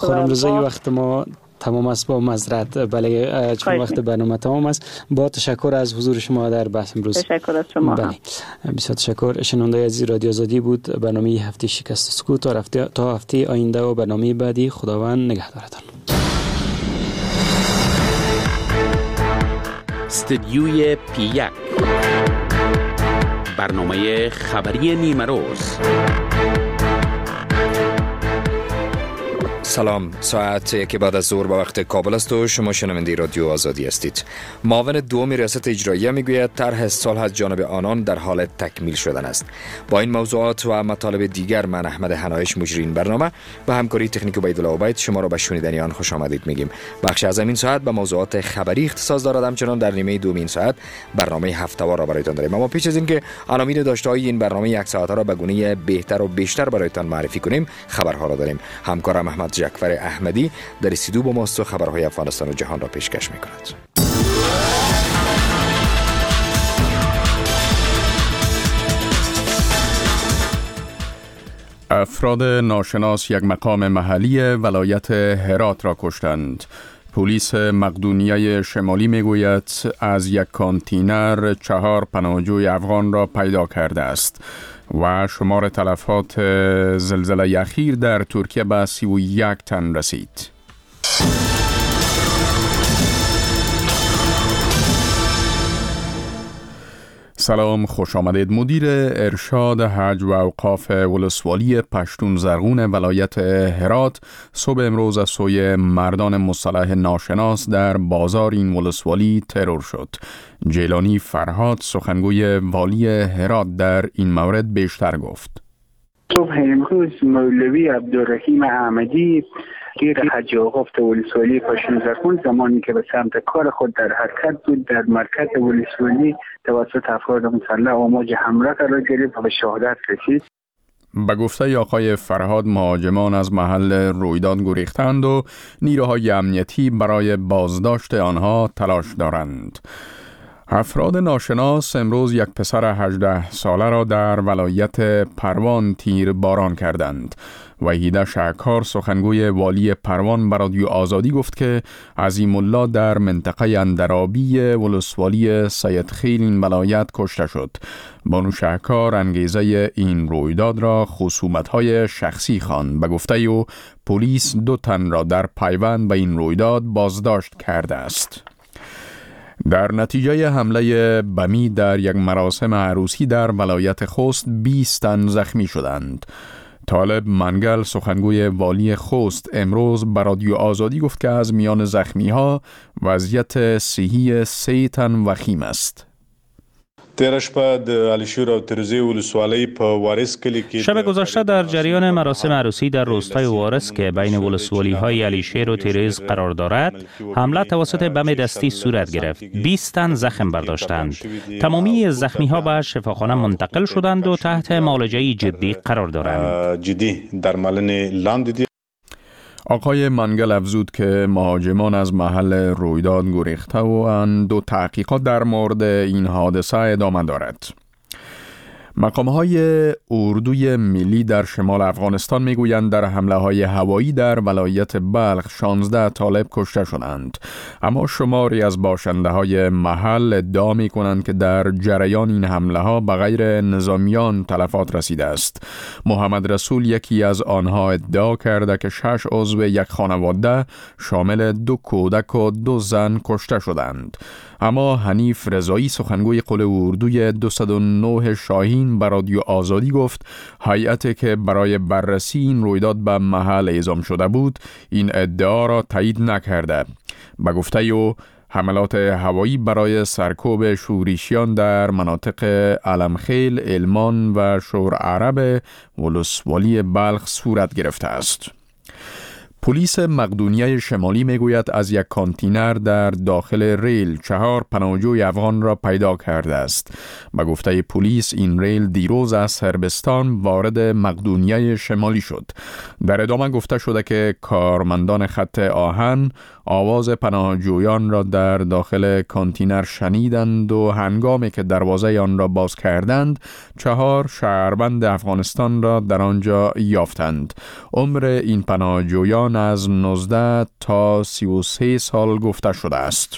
خانم رضایی وقت ما تمام است با معذرت، بله چون وقت برنامه تمام است. با تشکر از حضور شما در بحث امروز. تشکر از شما. بله بسیار تشکر. شنونده عزیز رادیو آزادی بود برنامه هفته شکست سکوت. تا هفته آینده و برنامه بعدی خداوند نگهدارتان. استدیوی پی1 برنامه خبری نیمه روز. سلام، ساعت 1 بعد از ظهر به وقت کابل است و شما شنونده رادیو آزادی هستید. معاون دوم ریاست اجراییه میگوید طرح صلح از جانب آنان در حال تکمیل شدن است. با این موضوعات و مطالب دیگر من احمد حنایش مجری این برنامه به همکاری تکنیک عبیدالله عبید شما را به شنیدن آن خوش آمدید میگیم. بخش از این ساعت به موضوعات خبری اختصاص دارد، همچنان در نیمه دوم ساعت برنامه هفته‌وار را برایتان داریم. اما پیش از اینکه عناوین داشته‌های این برنامه یک ساعته را به گونه بهتر و بیشتر برایتان معرفی کنیم، خبرها را داریم. همکارم احمد جعفر احمدی در استودیو با ماست و خبرهای افغانستان و جهان را پیشکش می‌کند. افراد ناشناس یک مقام محلی ولایت هرات را کشتند. پلیس مقدونیه شمالی میگوید از یک کانتینر 4 پناهجوی افغان را پیدا کرده است و شمار تلفات زلزله اخیر در ترکیه به 31 تن رسید. سلام، خوش آمدید. مدیر ارشاد حج و اوقاف ولسوالی پشتون زرغون ولایت هرات صبح امروز از سوی مردان مسلح ناشناس در بازار این ولسوالی ترور شد. جیلانی فرهاد سخنگوی والی هرات در این مورد بیشتر گفت. صبح امروز مولوی عبدالرحیم احمدی گیر حج و اوقاف ولسوالی پشتون زرغون زمانی که به سمت کار خود در حرکت بود در مرکز ولسوالی توسط افراد مسلح آماج حمله قرار گرفت و به شهادت رسید. به گفته آقای فرهاد مهاجمان از محل رویداد گریختند و نیروهای امنیتی برای بازداشت آنها تلاش دارند. افراد ناشناس امروز یک پسر 18 ساله را در ولایت پروان تیر باران کردند. وحیده شعکار سخنگوی والی پروان به رادیو آزادی گفت که عظیم الله در منطقه اندرابی ولسوالی سید خیل این ولایت کشته شد. بانو شعکار انگیزه این رویداد را خصومت‌های شخصی خواند. به گفته او پلیس 2 تن را در پیوند به این رویداد بازداشت کرده است. در نتیجه حمله بمی در یک مراسم عروسی در ولایت خوست 20 تن زخمی شدند. طالب منگل سخنگوی والی خوست امروز به رادیو آزادی گفت که از میان زخمی‌ها وضعیت صحی 3 تن وخیم است. شب گذشته در جریان مراسم عروسی در روستای وارس که بین ولسوالی‌های علیشیر و تیریز قرار دارد، حمله توسط بم دستی صورت گرفت. 20 تن زخم برداشتند. تمامی زخمی‌ها به شفاخانه منتقل شدند و تحت معالجه جدی قرار دارند. آقای منگل افزود که مهاجمان از محل رویداد گریخته و آن 2 تحقیقات در مورد این حادثه ادامه دارد. مقام‌های اردوی ملی در شمال افغانستان میگویند در حمله‌های هوایی در ولایت بلخ 16 طالب کشته شدند. اما شماری از باشنده‌های محل ادعا می‌کنند که در جریان این حمله‌ها به غیر نظامیان تلفات رسیده است. محمد رسول یکی از آنها ادعا کرده که 6 عضو یک خانواده شامل 2 کودک و 2 زن کشته شدند. اما حنیف رضایی سخنگوی قل اردوی 209 شاهین به رادیو آزادی گفت هیئتی که برای بررسی این رویداد به محل اعزام شده بود این ادعا را تایید نکرده. به گفته او حملات هوایی برای سرکوب شورشیان در مناطق علمخیل، علمان و شور عرب ولسوالی بلخ صورت گرفته است. پلیس مقدونیه شمالی میگوید از یک کانتینر در داخل ریل 4 پناهجوی افغان را پیدا کرده است. به گفته پلیس این ریل دیروز از سربستان وارد مقدونیه شمالی شد. در ادامه گفته شده که کارمندان خط آهن آواز پناهجویان را در داخل کانتینر شنیدند و هنگامی که دروازه آن را باز کردند 4 شهروند افغانستان را در آنجا یافتند. عمر این پناهجویان آن از 19 تا 33 سال گفته شده است.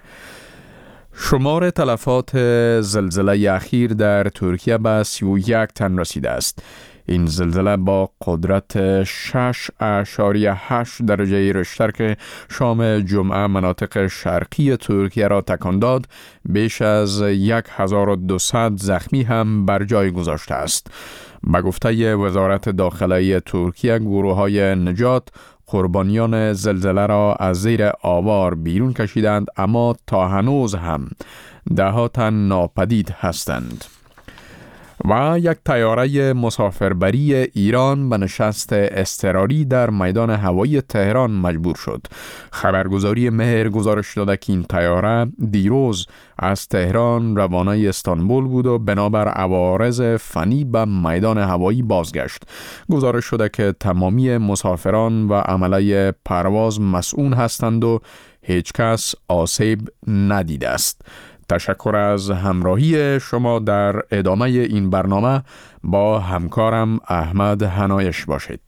شمار تلفات زلزله اخیر در ترکیه به 31 تن رسیده است. این زلزله با قدرت 6.8 درجه ریشتر که شام جمعه مناطق شرقی ترکیه را تکان داد، بیش از 1200 زخمی هم بر جای گذاشته است. به گفته وزارت داخلی ترکیه، گروه‌های نجات قربانیان زلزله را از زیر آوار بیرون کشیدند، اما تا هنوز هم 10 تن ناپدید هستند. و یک طیاره مسافربری ایران به نشست اضطراری در میدان هوایی تهران مجبور شد. خبرگزاری مهر گزارش داده که این طیاره دیروز از تهران روانه استانبول بود و بنابر عوارض فنی به میدان هوایی بازگشت. گزارش شده که تمامی مسافران و عمله پرواز مسئول هستند و هیچ کس آسیب ندیده است. تشکر از همراهی شما در ادامه این برنامه. با همکارم احمد هنایش باشید.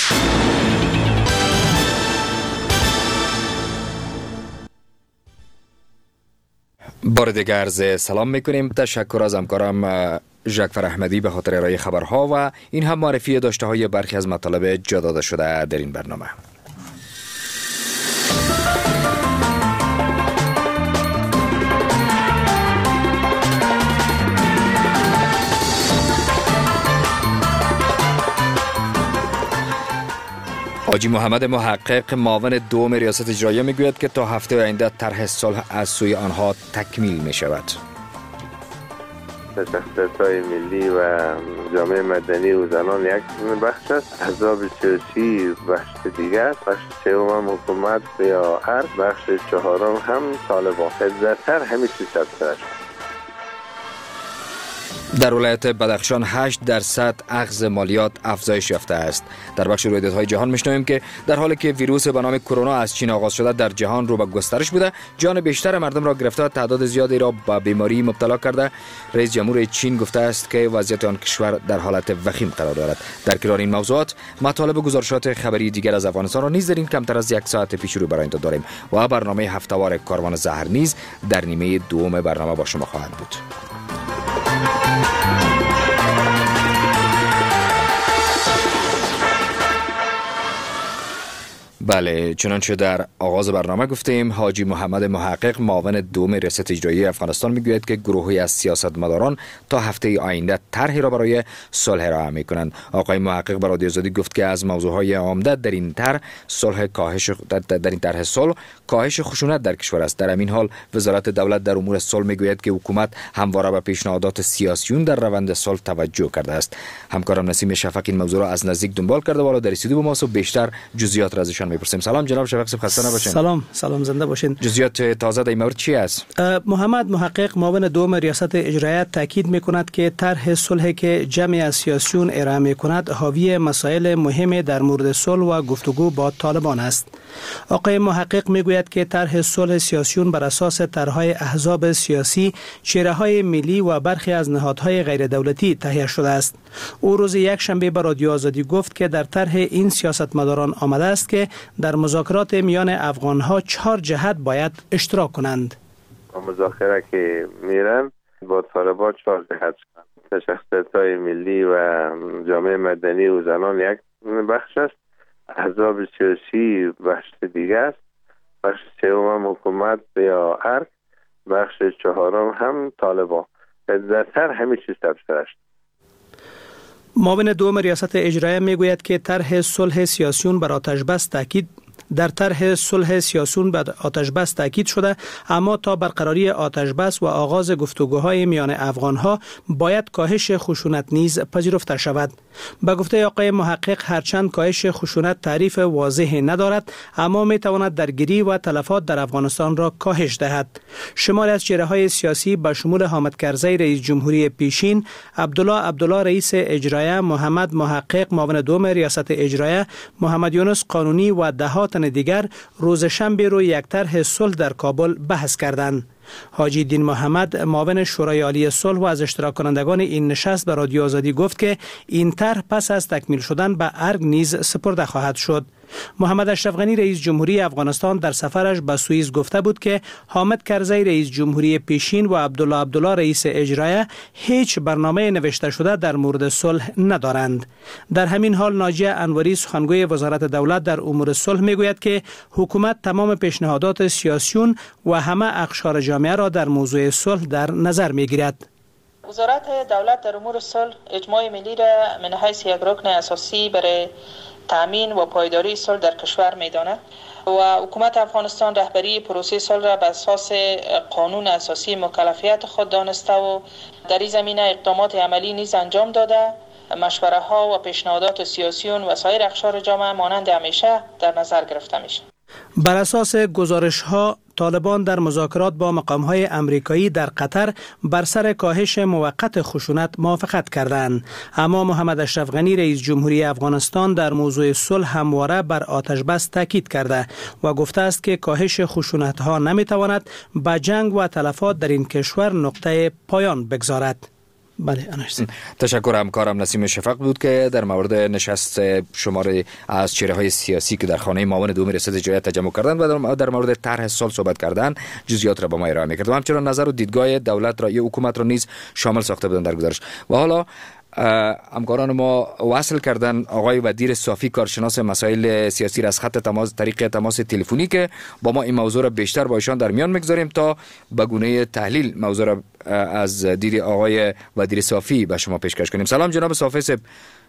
بار دیگر عرض سلام میکنیم. تشکر از همکارم ژکفر احمدی به خاطر ارائه خبرها و این هم معرفی داشته های برخی از مطالب جا داده شده در این برنامه. حاجی محمد محقق معاون دوم ریاست اجراییه میگوید که تا هفته آینده طرح صلح از سوی آنها تکمیل می شود. شخصیت‌های ملی و جامعه مدنی و زنان یک بخش است، احزاب سیاسی بخش دیگر است، بخش سوم حکومت یا ارگ، بخش چهارم هم طالبان. در طرح همه چیز ثبت است. در ولایت بدخشان 8% اخذ مالیات افزایش یافته است. در بخش رویدادهای جهان میشنویم که در حالی که ویروس به نام کرونا از چین آغاز شده در جهان رو به گسترش بوده، جان بیشتر مردم را گرفته و تعداد زیادی را به بیماری مبتلا کرده. رئیس جمهور چین گفته است که وضعیت آن کشور در حالت وخیم قرار دارد. در کنار این موضوعات مطالب گزارشات خبری دیگر از افغانستان را نیز در این کمتر از یک ساعت پیش رو برای انتظار داریم و برنامه هفتهوار کاروان زهر نیز در نیمه دوم برنامه با شما خواهد بود. بله، چنانچه در آغاز برنامه گفتیم، حاجی محمد محقق معاون دوم ریاست اجراییه افغانستان میگوید که گروهی از سیاستمداران تا هفته آینده طرحی را برای صلح ارائه میکنند. آقای محقق به رادیو آزادی گفت که از موضوعهای عمده در این طرح صلح کاهش خشونت در کشور است. در همین حال وزارت دولت در امور صلح میگوید که حکومت همواره به پیشنهادات سیاسیون در روند صلح توجه کرده است. همکارم نسیم شفق این موضوع را از نزدیک دنبال کرده و حالا در استودیو با ماست و بیشتر جزئیات را ازشان میپرسیم. سلام جناب شفق صاحب، خسته نباشین. سلام زنده باشین. جزئیات تازه در این مورد چی است؟ محمد محقق معاون دوم ریاست اجراییه تاکید میکند که طرح صلح که جمع از سیاسیون ارائه میکند حاوی مسائل مهم در مورد صلح و گفتگو با طالبان است. آقای محقق میگوید که طرح صلح سیاسیون بر اساس طرحهای احزاب سیاسی، چهره‌های ملی و برخی از نهادهای غیر دولتی تهیه شده است. او روز یکشنبه به رادیو آزادی گفت که در طرح این سیاستمداران آمده است که در مذاکرات میان افغانها 4 جهت باید اشتراک کنند. مذاکره که میرن با طالبان 4 جهت شدن. شخصیت‌های ملی و جامعه مدنی و زنان یک بخش است، احزاب سیاسی بخش دیگر است، بخش سوم حکومت یا ارگ، بخش چهارم هم طالبان. در طرح همه چیز ثبت است. معاون دوم ریاست اجراییه میگوید که طرح صلح سیاسیون بر آتش بس تاکید شده، اما تا برقراری آتش بس و آغاز گفتگوهای میان افغانها باید کاهش خشونت نیز پذیرفته شود. به گفته آقای محقق هرچند کاهش خشونت تعریف واضحی ندارد، اما می تواند درگیری و تلفات در افغانستان را کاهش دهد. شماری از چهره‌های سیاسی به شمول حامد کرزی رئیس جمهوری پیشین، عبدالله رئیس اجراییه، محمد محقق معاون دوم ریاست اجراییه، محمد یونس قانونی و دهات دیگر روز شنبه روی یک طرح صلح در کابل بحث کردند. حاجی دین محمد معاون شورای عالی صلح و از اشتراک کنندگان این نشست به رادیو آزادی گفت که این طرح پس از تکمیل شدن به ارگ نیز سپرده خواهد شد. محمد اشرف غنی رئیس جمهوری افغانستان در سفرش به سوئیس گفته بود که حامد کرزی رئیس جمهوری پیشین و عبدالله رئیس اجرایه هیچ برنامه نوشته شده در مورد صلح ندارند. در همین حال ناجیه انوری سخنگوی وزارت دولت در امور صلح میگوید که حکومت تمام پیشنهادات سیاسیون و همه اقشار جامعه را در موضوع صلح در نظر میگیرد. وزارت دولت در امور صلح اجماع ملی را من حیث یک رکن اساسی برای تامین و پایداری صلح در کشور می‌داند و حکومت افغانستان رهبری پروسه صلح را بر اساس قانون اساسی مکلفیت خود دانسته و در این زمینه اقدامات عملی نیز انجام داده. مشوره ها و پیشنهادات سیاسیون و سایر اقشار جامعه مانند همیشه در نظر گرفته میشه. بر اساس گزارش ها طالبان در مذاکرات با مقام های امریکایی در قطر بر سر کاهش موقت خشونت موافقت کردند، اما محمد اشرف غنی رئیس جمهوری افغانستان در موضوع صلح همواره بر آتش بس تاکید کرده و گفته است که کاهش خشونت ها نمی تواند به جنگ و تلفات در این کشور نقطه پایان بگذارد. بله تشکر. همکارم نسیم شفق بود که در مورد نشست شماری از چهره‌های سیاسی که در خانه معاون دوم ریاست اجرایی تجمع کردند و در مورد طرح صلح صحبت کردند جزئیات را با ما ارائه می‌کرد و همچنین نظر و دیدگاه دولت را یا حکومت را نیز شامل ساخته بودند در گزارش. و حالا همکاران ما وصل کردن آقای ودیر صافی کارشناس مسائل سیاسی را از خط تماس طریق تماس تلفنی که با ما این موضوع را بیشتر با ایشان در میان میگذاریم تا به گونه تحلیل موضوع را از دید آقای ودیر صافی به شما پیشکش کنیم. سلام جناب صافی صاحب.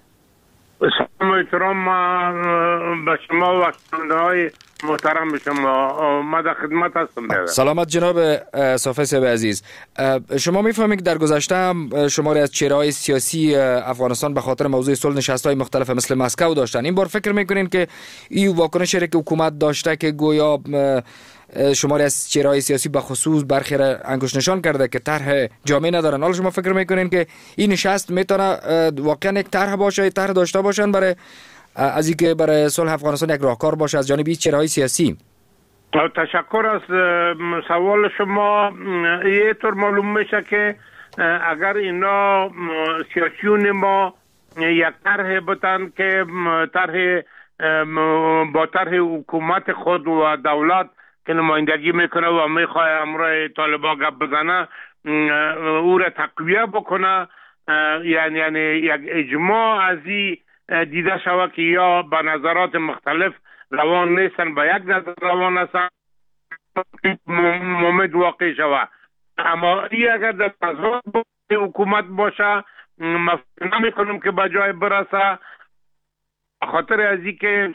سلام احترام به شما و شنونده‌های محترم شما. ما در خدمت هستم. سلامت جناب صافی صاحب عزیز. شما میفهمید در گذشته هم شماری از چهره‌های سیاسی افغانستان به خاطر موضوع صلح نشست‌های مختلف مثل مسکو داشتن. این بار فکر میکنین که این واکنشی که حکومت داشته که گویا شماری از چهره‌های سیاسی به خصوص برخی را انگشت نشان کرده که طرح جامع ندارن، حالا شما فکر میکنین که این نشست میتونه واقعا یک طرح باشه، طرح داشته باشن برای از اینکه برای صلح افغانستان یک راهکار باشه از جانب چهره‌های سیاسی؟ تشکر از سوال شما. یه طور معلوم میشه که اگر اینا سیاسیون ما یک طرح بتن که با طرح حکومت خود و دولت که نمایندگی میکنه و میخواه امروی طالبا گپ بزنه او را تقویه بکنه، یعنی یک اجماع از این دیده شوه که یا به نظرات مختلف روان نیستن به یک نظر روان هستن مومد واقع شوه. اما این اگر در نظرات حکومت باشه مفهوم نمی کنم که به جای برسه، خاطر از این که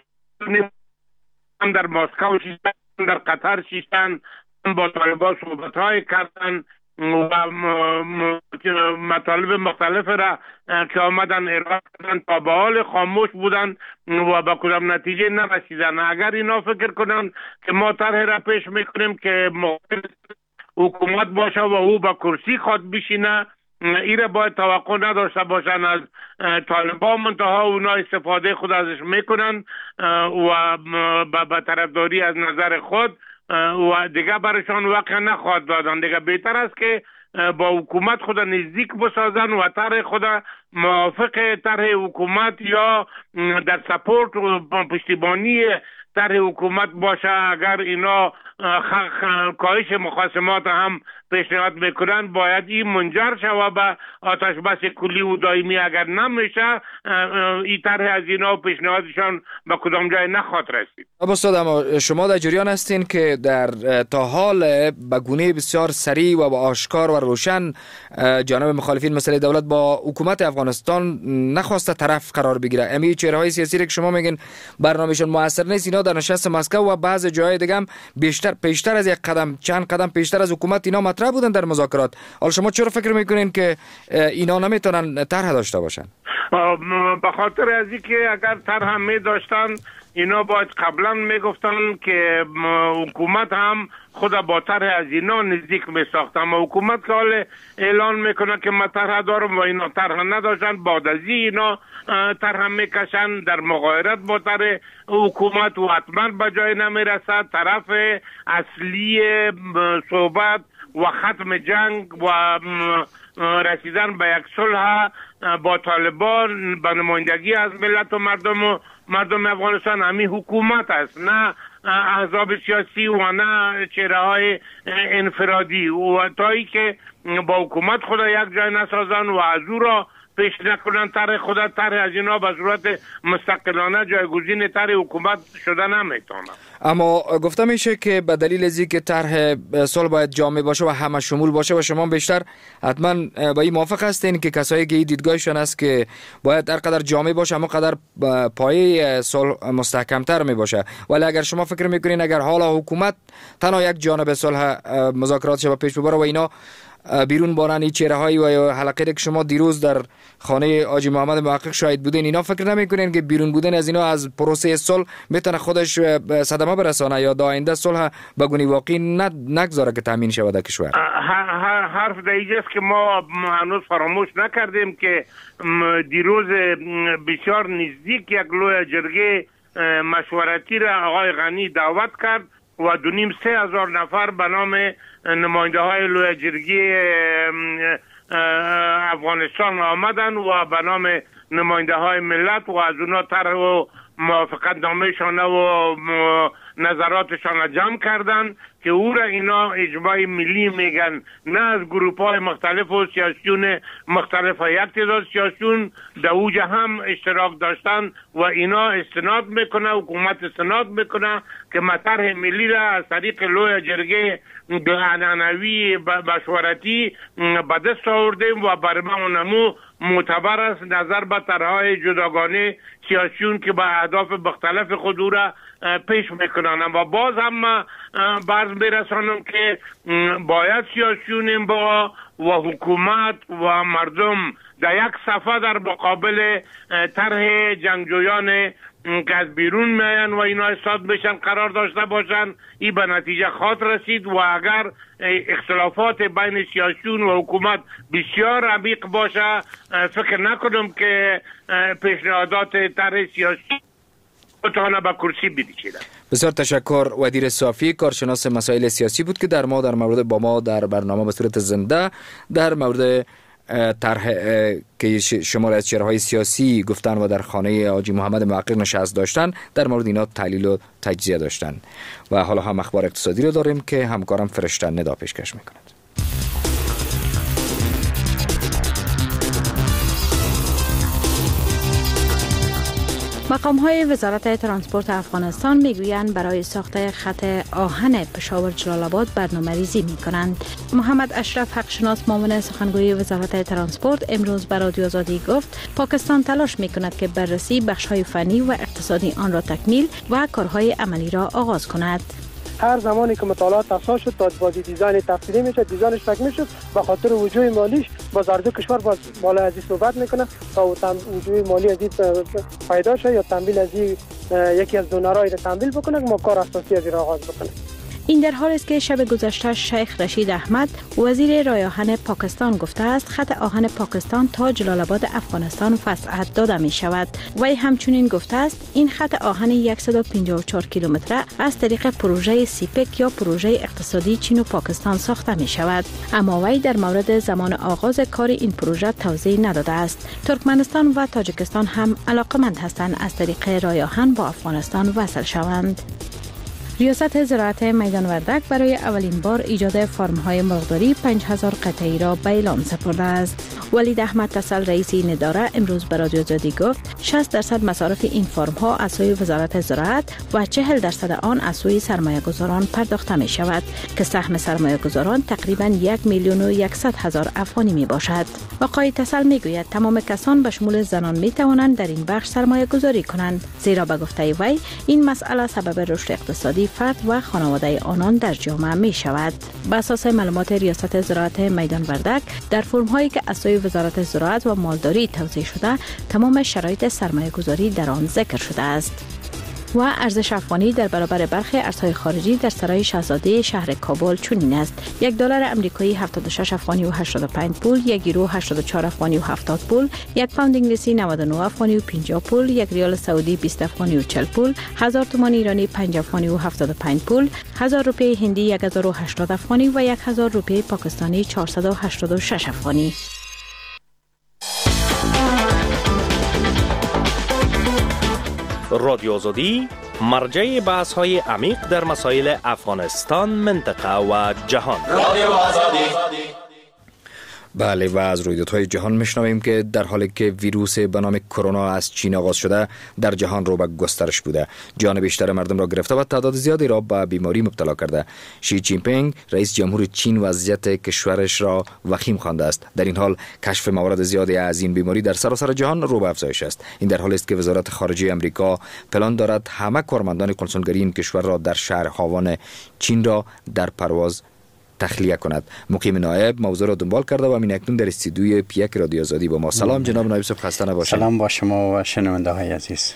در مسکو شیشتن، در قطر شیشتن، با طالبان صحبت های کردن و مطالب مختلف را که آمدن ارائه کردن تا به حال خاموش بودن و به کدام نتیجه نرسیدن. اگر اینا فکر کنن که ما طرح را پیش میکنیم که حکومت باشه و او به کرسی خود بشینه، ایره باید توقع نداشته باشن از طالبان، منتها اونا استفاده خود ازش میکنن و به طرفداری از نظر خود و دیگه برشان وقت نخواهد دادن. دیگه بهتر است که با حکومت خود نزدیک بسازن و طرح خود موافق طرح حکومت یا در سپورت و پشتیبانی طرح حکومت باشه. اگر اینا کاهش مخاصمات هم پیشنهاد میکنن باید این منجر شود به آتش بس کلی و دائمی. اگر نمیشه این طرح از اینا و پیشنهادشان به کدام جای نخواهد رسید. استاد، اما شما در جریان هستین که در تا حال به گونه بسیار سریع و با آشکار و روشن جانب مخالفین مسئله دولت با حکومت افغانستان نخواسته طرف قرار بگیره. امی چهره‌های سیاسی که شما میگین برنامه‌شون موثر نیست، اینا در نشست مسکو و بعض جای دیگه هم پیشتر از یک قدم چند قدم پیشتر از حکومت اینا مطرح بودن در مذاکرات. حالا شما چرا فکر میکنین که اینا نمیتونن طرح داشته باشن؟ به خاطر از اینکه اگر طرح می داشتن اینا باید قبلا میگفتن که حکومت هم خود با طرح از اینا نزدیک می ساخت، اما حکومت که حال اعلان میکنه که من طرح دارم و اینا طرح نداشتن، بعد از اینا طرح میکشن در مغایرت با طرح حکومت و حتما به جای نمیرسد. طرف اصلی صحبت و ختم جنگ و رسیدن به یک صلح با طالبان به نمایندگی از ملت و مردم افغانستان همین حکومت است، نه احزاب سیاسی و نه چهره های انفرادی، و تایی که با حکومت خود یک جای نسازن و از او را پیش نکنن طرح خود، طرح از اینا به صورت مستقلانه جایگزین طرح حکومت شده نمیتونه. اما گفته میشه که به دلیل از اینکه طرح صلح باید جامع باشه و همه شمول باشه و شما بیشتر حتما با این موافق هستین که کسایی که این دیدگاهشون است که باید هر قدر جامع باشه اما قدر پایه صلح مستحکمتر می باشه، ولی اگر شما فکر میکنین اگر حالا حکومت تنها یک جانب صلح مذاکراتش به پیش ببره و اینا بیرون بارن این چهره هایی و حلقه که شما دیروز در خانه حاجی محمد محقق شاهد بودین، اینا فکر نمیکنین که بیرون بودن از اینا از پروسه صلح میتونه خودش صدمه برسانه یا در آینده صلح به گونه واقعی نگذاره که تامین شود در کشور؟ حرف دیگه است که ما هنوز فراموش نکردیم که دیروز بسیار نزدیک یک لوی جرگه مشورتی را آقای غنی دعوت کرد و 2,500-3,000 نفر به نام نماینده های لوی جرگه افغانستان آمدن و به نام نماینده های ملت و از اونا طرح و موافقت نامه‌شان و نظراتشان جمع کردن که او را اینا اجماع ملی میگن، نه از گروپ های مختلف و سیاسیون مختلف. یک تعداد سیاسیون در اوج هم اشتراک داشتن و اینا استناد میکنه، حکومت استناد میکنه که طرح ملی را از طریق لوی جرگه عنعنوی مشورتی به دست آوردیم و برای نمو معتبر است نظر به طرح‌های جداگانه سیاسیون که به اهداف مختلف خود را پیش میکنن. و باز هم برز میرسانم که باید سیاسیون با و حکومت و مردم در یک صفحه در مقابل طرح جنگجویان که از بیرون میان و اینا استاد میشن قرار داشته باشن. این به نتیجه خواهد رسید و اگر اختلافات بین سیاسیون و حکومت بسیار عمیق باشه، فکر نکنم که پیشنهادات طرح سیاسی بتونه به کرسی بنشینه. بسیار تشکر. ودیر صافی، کارشناس مسائل سیاسی بود که در مورد با ما در برنامه به صورت زنده در مورد طرح که شمار از چهره‌های سیاسی گفتن و در خانه حاجی محمد محقق نشست داشتن در مورد اینا تحلیل و تجزیه داشتن. و حالا هم اخبار اقتصادی رو داریم که همکارم فرشته ندا پیشکش میکند. مقام‌های وزارت ترانسپورت افغانستان میگویند برای ساخت خط آهن پشاور جلال آباد برنامه‌ریزی می‌کنند. محمد اشرف حقشناس معاون سخنگوی وزارت ترانسپورت امروز به رادیو آزادی گفت پاکستان تلاش می‌کند که بررسی بخش‌های فنی و اقتصادی آن را تکمیل و کارهای عملی را آغاز کند. هر زمانی که مطالعات افزایش شد تا بازی دیزاین تفصیلی میشه، دیزاینش تکمیل شد، به خاطر وجوه مالیش بازار کشور بالا از این صحبت میکنه تا وجوه مالی از این پیدا شه یا تمویل از یکی از دونرای را تمویل بکنه که ما کار اساسی از این آغاز بکنه. این در حالی است که شب گذشته شیخ رشید احمد وزیر رای آهن پاکستان گفته است خط آهن پاکستان تا جلال آباد افغانستان وسعت داده می شود. وی همچنین گفته است این خط آهن 154 کیلومتره از طریق پروژه سیپک یا پروژه اقتصادی چین و پاکستان ساخته می شود. اما وی در مورد زمان آغاز کار این پروژه توضیح نداده است. ترکمنستان و تاجیکستان هم علاقمند هستند از طریق رای آهن با افغانستان وصل شوند. ریاست زراعت میدان وردک برای اولین بار ایجاد فارم‌های مرغداری 5000 قطعی را به اعلام سپرده است. ولید احمد تسل رئیس این اداره امروز به رادیو آزادی گفت 60% مصارف این فارم‌ها از سوی وزارت زراعت و 40% آن از سوی سرمایه‌گذاران پرداخته می شود که سهم سرمایه‌گذاران تقریباً 1,100,000 افغانی می باشد. آقای تسل می گوید تمام کسان به شمول زنان می توانند در این بخش سرمایه‌گذاری کنند، زیرا به گفته وی این مسئله سبب رشد اقتصادی فرد و خانواده آنان در جامعه می شود. بر اساس معلومات ریاست زراعت میدان وردک در فرم هایی که از سوی وزارت زراعت و مالداری توزیع شده تمام شرایط سرمایه گذاری در آن ذکر شده است. و ارزش افغانی در برابر برخی ارزهای خارجی در سرای شاهزاده شهر کابل چنین است: یک دلار آمریکایی 76 افغانی و 85 پول، یک یورو 84 افغانی و 70 پول، یک پوند انگلیسی 99 افغانی و 50 پول، یک ریال سعودی 20 افغانی و 40 پول، 1000 تومان ایرانی 5 افغانی و 75 پول، 1000 روپیه هندی 1080 افغانی و 1000 روپیه پاکستانی 486 افغانی. رادیو آزادی مرجع بحث های عمیق در مسائل افغانستان، منطقه و جهان. رادیو آزادی. بله، و از رویدادهای جهان میشنویم که در حالی که ویروس به نام کرونا از چین آغاز شده، در جهان رو به گسترش بوده، جان بیشتر مردم را گرفته و تعداد زیادی را به بیماری مبتلا کرده. شی جین پینگ رئیس جمهور چین وضعیت کشورش را وخیم خوانده است. در این حال کشف موارد زیادی از این بیماری در سراسر جهان رو به افزایش است. این در حالی است که وزارت خارجه آمریکا پلان دارد همه کارمندان کنسولگری این کشور را در شهر هاوان چین را در پرواز تخلیه کند. مقیم نایب موضوع را دنبال کرده و همین اکنون در استودیوی پیک رادیو آزادی با ما. سلام جناب نایب صاحب، خسته نباشید. سلام با شما و شنونده های عزیز.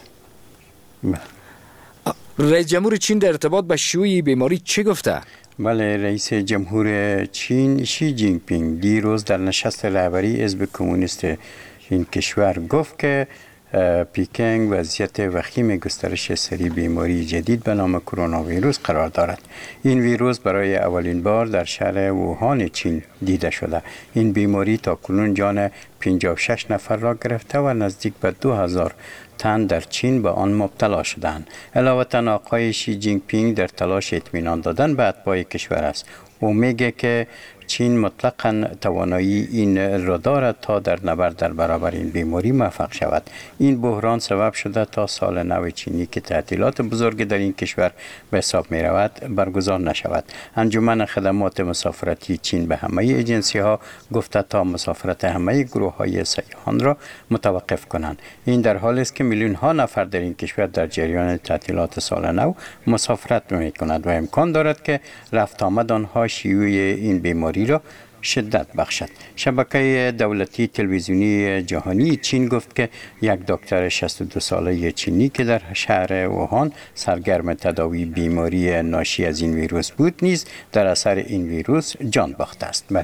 رئیس جمهور چین در ارتباط به شیوع بیماری چی گفته؟ بله، رئیس جمهور چین شی جین پینگ دیروز در نشست رهبری حزب کمونیست این کشور گفت که پیکنگ وضعیت وخیم گسترش سری بیماری جدید به نام کرونا ویروس قرار دارد. این ویروس برای اولین بار در شهر ووهان چین دیده شده. این بیماری تا کنون جان 56 نفر را گرفته و نزدیک به 2000 تن در چین به آن مبتلا شدند. علاوه آقای شی جین پینگ در تلاش اطمینان دادن به اتباع کشور است. او میگه که چین مطلقاً توانایی این را دارد تا در نبرد در برابر این بیماری موفق شود. این بحران سبب شده تا سال نو چینی که تعطیلات بزرگ در این کشور به حساب می رود برگزار نشود. انجمن خدمات مسافرتی چین به همه ایجنسی ها گفته تا مسافرت همه گروه های سیاحان را متوقف کنند. این در حالی است که میلیون ها نفر در این کشور در جریان تعطیلات سال نو مسافرت می کند و امکان دارد که رفت آمد آنها شیوع این بیماری را شدت بخشد. شبکه دولتی تلویزیونی جهانی چین گفت که یک دکتر 62 ساله چینی که در شهر ووهان سرگرم تداوی بیماری ناشی از این ویروس بود نیز در اثر این ویروس جان باخته است. بله.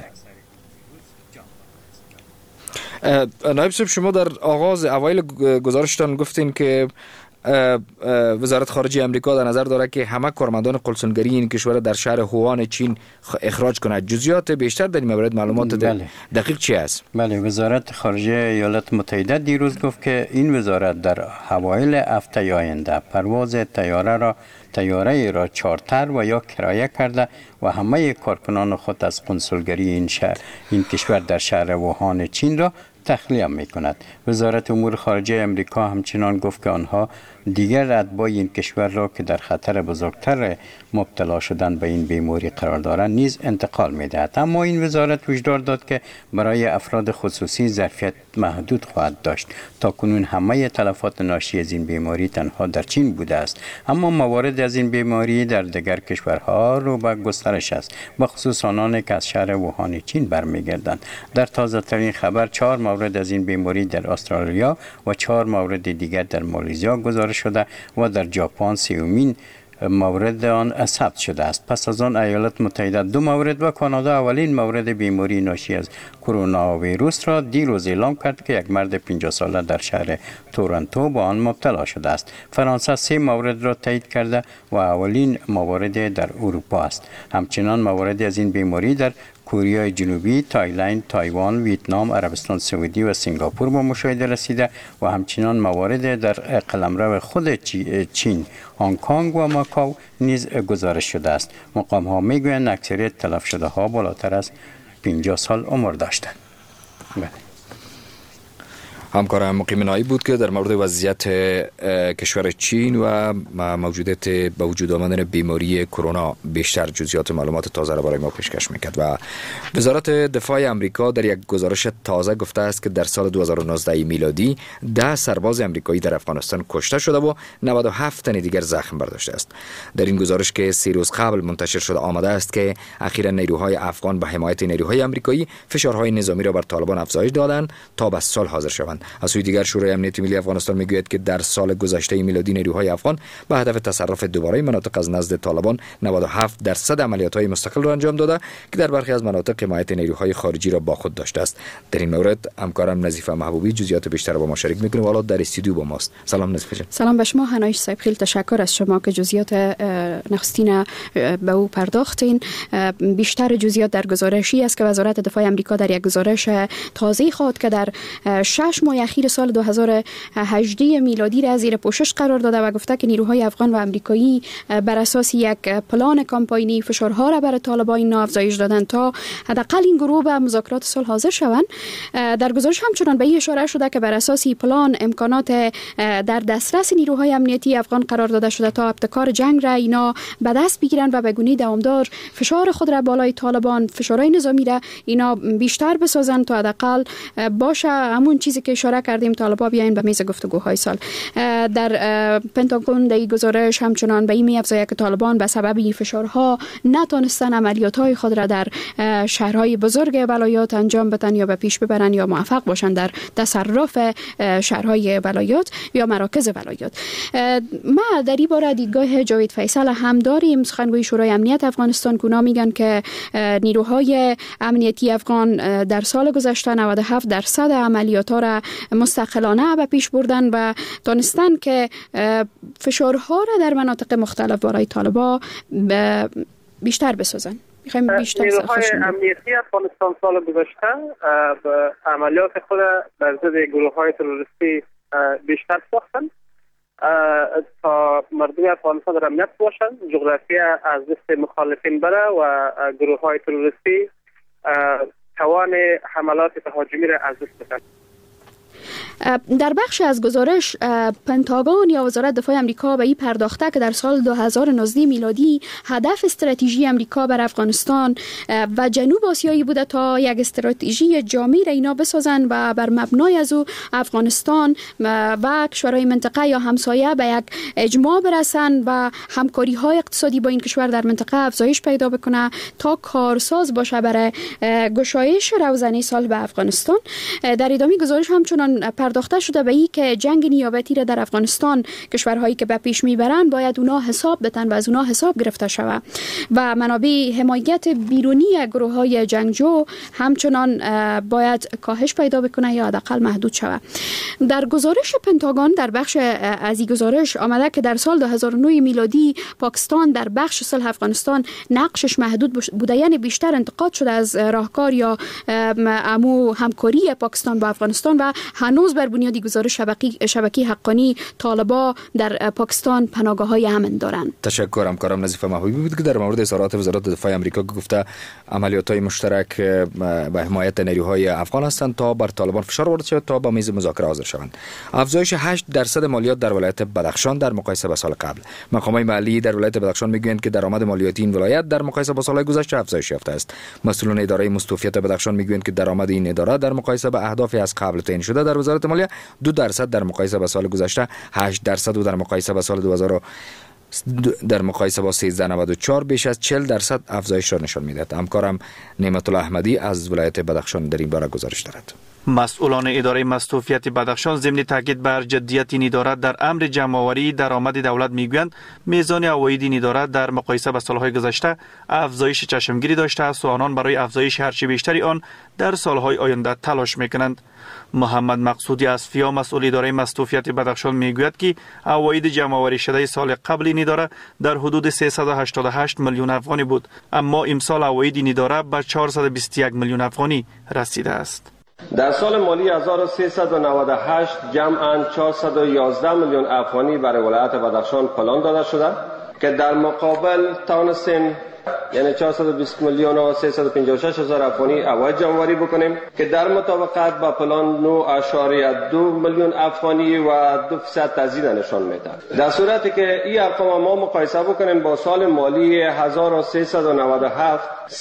نایب صاحب، شما در آغاز اوایل گزارشتان گفتین که وزارت خارجه امریکا در نظر دارد که همه کارمندان قلسنگری این کشور در شهر هوان چین اخراج کند. جزئیات بیشتر در این مورد معلومات دقیق چی است؟ بله، وزارت خارجه ایالات متحده دیروز گفت که این وزارت در اوایل هفته آینده پرواز طیاره را چارتر و یا کرایه کرده و همه کارکنان خود از قنسولگری این کشور در شهر ووهان چین را تخلیه می کند. وزارت امور خارجه امریکا همچنان گفت که آنها دیگر اتباع این کشور را که در خطر بزرگتر مبتلا شدن به این بیماری قرار دارند نیز انتقال می دهد. اما این وزارت هشدار داد که برای افراد خصوصی ظرفیت محدود خواهد داشت. تا کنون همه تلفات ناشی از این بیماری تنها در چین بوده است، اما موارد از این بیماری در دیگر کشورها رو به گسترش است، به خصوص آنان که از شهر ووهان چین برمیگردند. در تازه ترین خبر 4 مورد از این بیماری در استرالیا و 4 مورد دیگر در مالزیا گزارش شده و در ژاپن 30مین مورد آن ثبت شده است. پس از آن ایالات متحده 2 مورد و کانادا اولین مورد بیماری ناشی از کرونا ویروس را دیروز اعلام کرد که یک مرد 50 ساله در شهر تورنتو با آن مبتلا شده است. فرانسه 3 مورد را تایید کرده و اولین مورد در اروپا است. همچنان موارد از این بیماری در کره جنوبی، تایلند، تایوان، ویتنام، عربستان سعودی و سنگاپور به مشاهده رسیده و همچنان موارد در قلمرو خود چین، هنگ کنگ و ماکاو نیز گزارش شده است. مقام ها میگویند اکثریت تلف شده ها بالاتر از 50 سال عمر داشتند. همکارم مقیم نایب بود که در مورد وضعیت کشور چین و موجودیت به وجود آمدن بیماری کرونا بیشتر جزئیات معلومات تازه را برای ما پیشکش میکرد. و وزارت دفاع آمریکا در یک گزارش تازه گفته است که در سال 2019 میلادی 10 سرباز آمریکایی در افغانستان کشته شده و 97 تن دیگر زخم برداشته است. در این گزارش که 3 روز قبل منتشر شده آمده است که اخیرا نیروهای افغان به حمایت نیروهای آمریکایی فشارهای نظامی را بر طالبان افزایش دادند تا به صلح حاضر شوند. از سوی دیگر شورای امنیت ملی افغانستان میگوید که در سال گذشته میلادی نیروهای افغان به هدف تصرف دوباره مناطق از نزد طالبان 97% عملیات‌های مستقل را انجام داده که در برخی از مناطق حمایت نیروهای خارجی را با خود داشته است. در این مورد همکارم نظیفه محبوبی جزئیات بیشتر با ما شریک می‌کنه و حالا در استودیو با ماست. سلام نظیفه جان. سلام به شما هنایش صاحب، خیلی تشکر از شما که جزئیات نخستین به او پرداختین. بیشتر جزئیات در گزارشی است که وزارت دفاع آمریکا در یک گزارش تازه خود که در 6 ماه اخیر سال 2018 میلادی را زیر پوشش قرار داده و گفته که نیروهای افغان و آمریکایی بر اساس یک پلان کامپاینی فشارها را بر طالبان افزایش دادند تا حداقل این گروه به مذاکرات صلح حاضر شوند. در گزارش همچنان به این اشاره شده که بر اساس پلان امکانات در دسترس نیروهای امنیتی افغان قرار داده شده تا ابتکار جنگ را اینا به دست بگیرند و به گونه دوامدار فشار خود را بالای طالبان، فشارهای نظامی را اینا بیشتر بسازند تا حداقل باشه همون چیزی که اشاره کردیم طالبان بیاین به میز گفتگوهای صلح. در پنتاگون در گزارش همچنان به این می‌افزاید که طالبان به سبب این فشارها نتونستن عملیات‌های خود را در شهرهای بزرگ ولایات انجام بدن یا به پیش ببرن یا موفق باشن در تصرف شهرهای ولایات یا مراکز ولایات. ما در این باره دیدگاه جاوید فیصل هم داریم، سخنگوی شورای امنیت افغانستان که میگن که نیروهای امنیتی افغان در سال گذشته 97% عملیات‌ها را مستقلانه به پیش بردن و دانستن که فشارها را در مناطق مختلف برای طالبان بیشتر بسازن. می‌خوایم بیشتر نیروهای امنیتی افغانستان سال گذشته به عملیات خود بر ضد گروه‌های تروریستی بیشتر ساختن تا مردم افغانستان در امنیت باشند، جغرافیا از دست مخالفین بره و گروه‌های تروریستی توان حملات تهاجمی را از دست بدن. در بخش از گزارش پنتاگون یا وزارت دفاع آمریکا به این پرداخته که در سال 2019 میلادی هدف استراتژی آمریکا بر افغانستان و جنوب آسیایی بوده تا یک استراتژی جامع را اینا بسازن و بر مبنای از او افغانستان و کشورهای منطقه یا همسایه به یک اجماع برسن و همکاری های اقتصادی با این کشور در منطقه افزایش پیدا بکنه تا کارساز باشه برای گشایش روزانه سال به افغانستان. در ادامه گزارش همچنان پرداخته شده به این که جنگ نیابتی را در افغانستان کشورهایی که به پیش میبرند باید اونا حساب بتن و از اونا حساب گرفته شود و منابع حمایت بیرونی گروه‌های جنگجو همچنان باید کاهش پیدا بکنه یا حداقل محدود شود. در گزارش پنتاگون در بخش از این گزارش آمده که در سال 2009 میلادی پاکستان در بخش صلح افغانستان نقشش محدود بوده، یعنی بیشتر انتقاد شده از راهکار یا امو همکاری پاکستان با افغانستان و هنوز بر بنیاد گزارش شبکه حقانی طالبان در پاکستان پناهگاه‌های امن دارند. تشکر. همکارم نظیفه محبوبی بود که در مورد اظهارات وزارت دفاع آمریکا گفته عملیات‌های مشترک به حمایت نیروهای افغان هستند تا بر طالبان فشار وارد شود تا با میز مذاکره حاضر شوند. افزایش 8% مالیات در ولایت بدخشان در مقایسه با سال قبل. مقامات محلی در ولایت بدخشان میگویند که درآمد مالیاتی این ولایت در مقایسه با سال‌های گذشته افزایش یافته است. مسئولان اداره مستوفیت بدخشان میگویند که درآمد این اداره در مقایسه با اهداف از قبل تعیین شده در وزارت مالیه 2% در مقایسه با سال گذشته، 8% و در مقایسه با سال 2000 در مقایسه با 1394 بیش از 40% افزایش را نشان می‌دهد. همکارم نعمت الله احمدی از ولایت بدخشان در این باره گزارش دارد. مسئولان اداره مستوفیت بدخشان ضمن تاکید بر جدیت این اداره در امر جمع‌آوری درآمد دولت میگویند میزان عواید این اداره در مقایسه با سالهای گذشته افزایش چشمگیری داشته است و آنان برای افزایش هرچه بیشتری آن در سالهای آینده تلاش میکنند. محمد مقصودی از فیا مسئول اداره مستوفیت بدخشان میگوید که عواید جمع‌آوری شده سال قبل این اداره در حدود 388 میلیون افغانی بود، اما امسال عواید این اداره به 421 میلیون افغانی رسیده است. در سال مالی 1398 جمعاً 411 میلیون افغانی برای ولایت بدخشان پلان داده شده که در مقابل تانستیم یعنی 420 میلیون و 356 هزار افغانی عواید جمع‌آوری بکنیم که در مطابقت با پلان 9.2 میلیون افغانی و 2% تزیید نشان میده. در صورتی که این ارقام ما مقایسه بکنیم با سال مالی 1397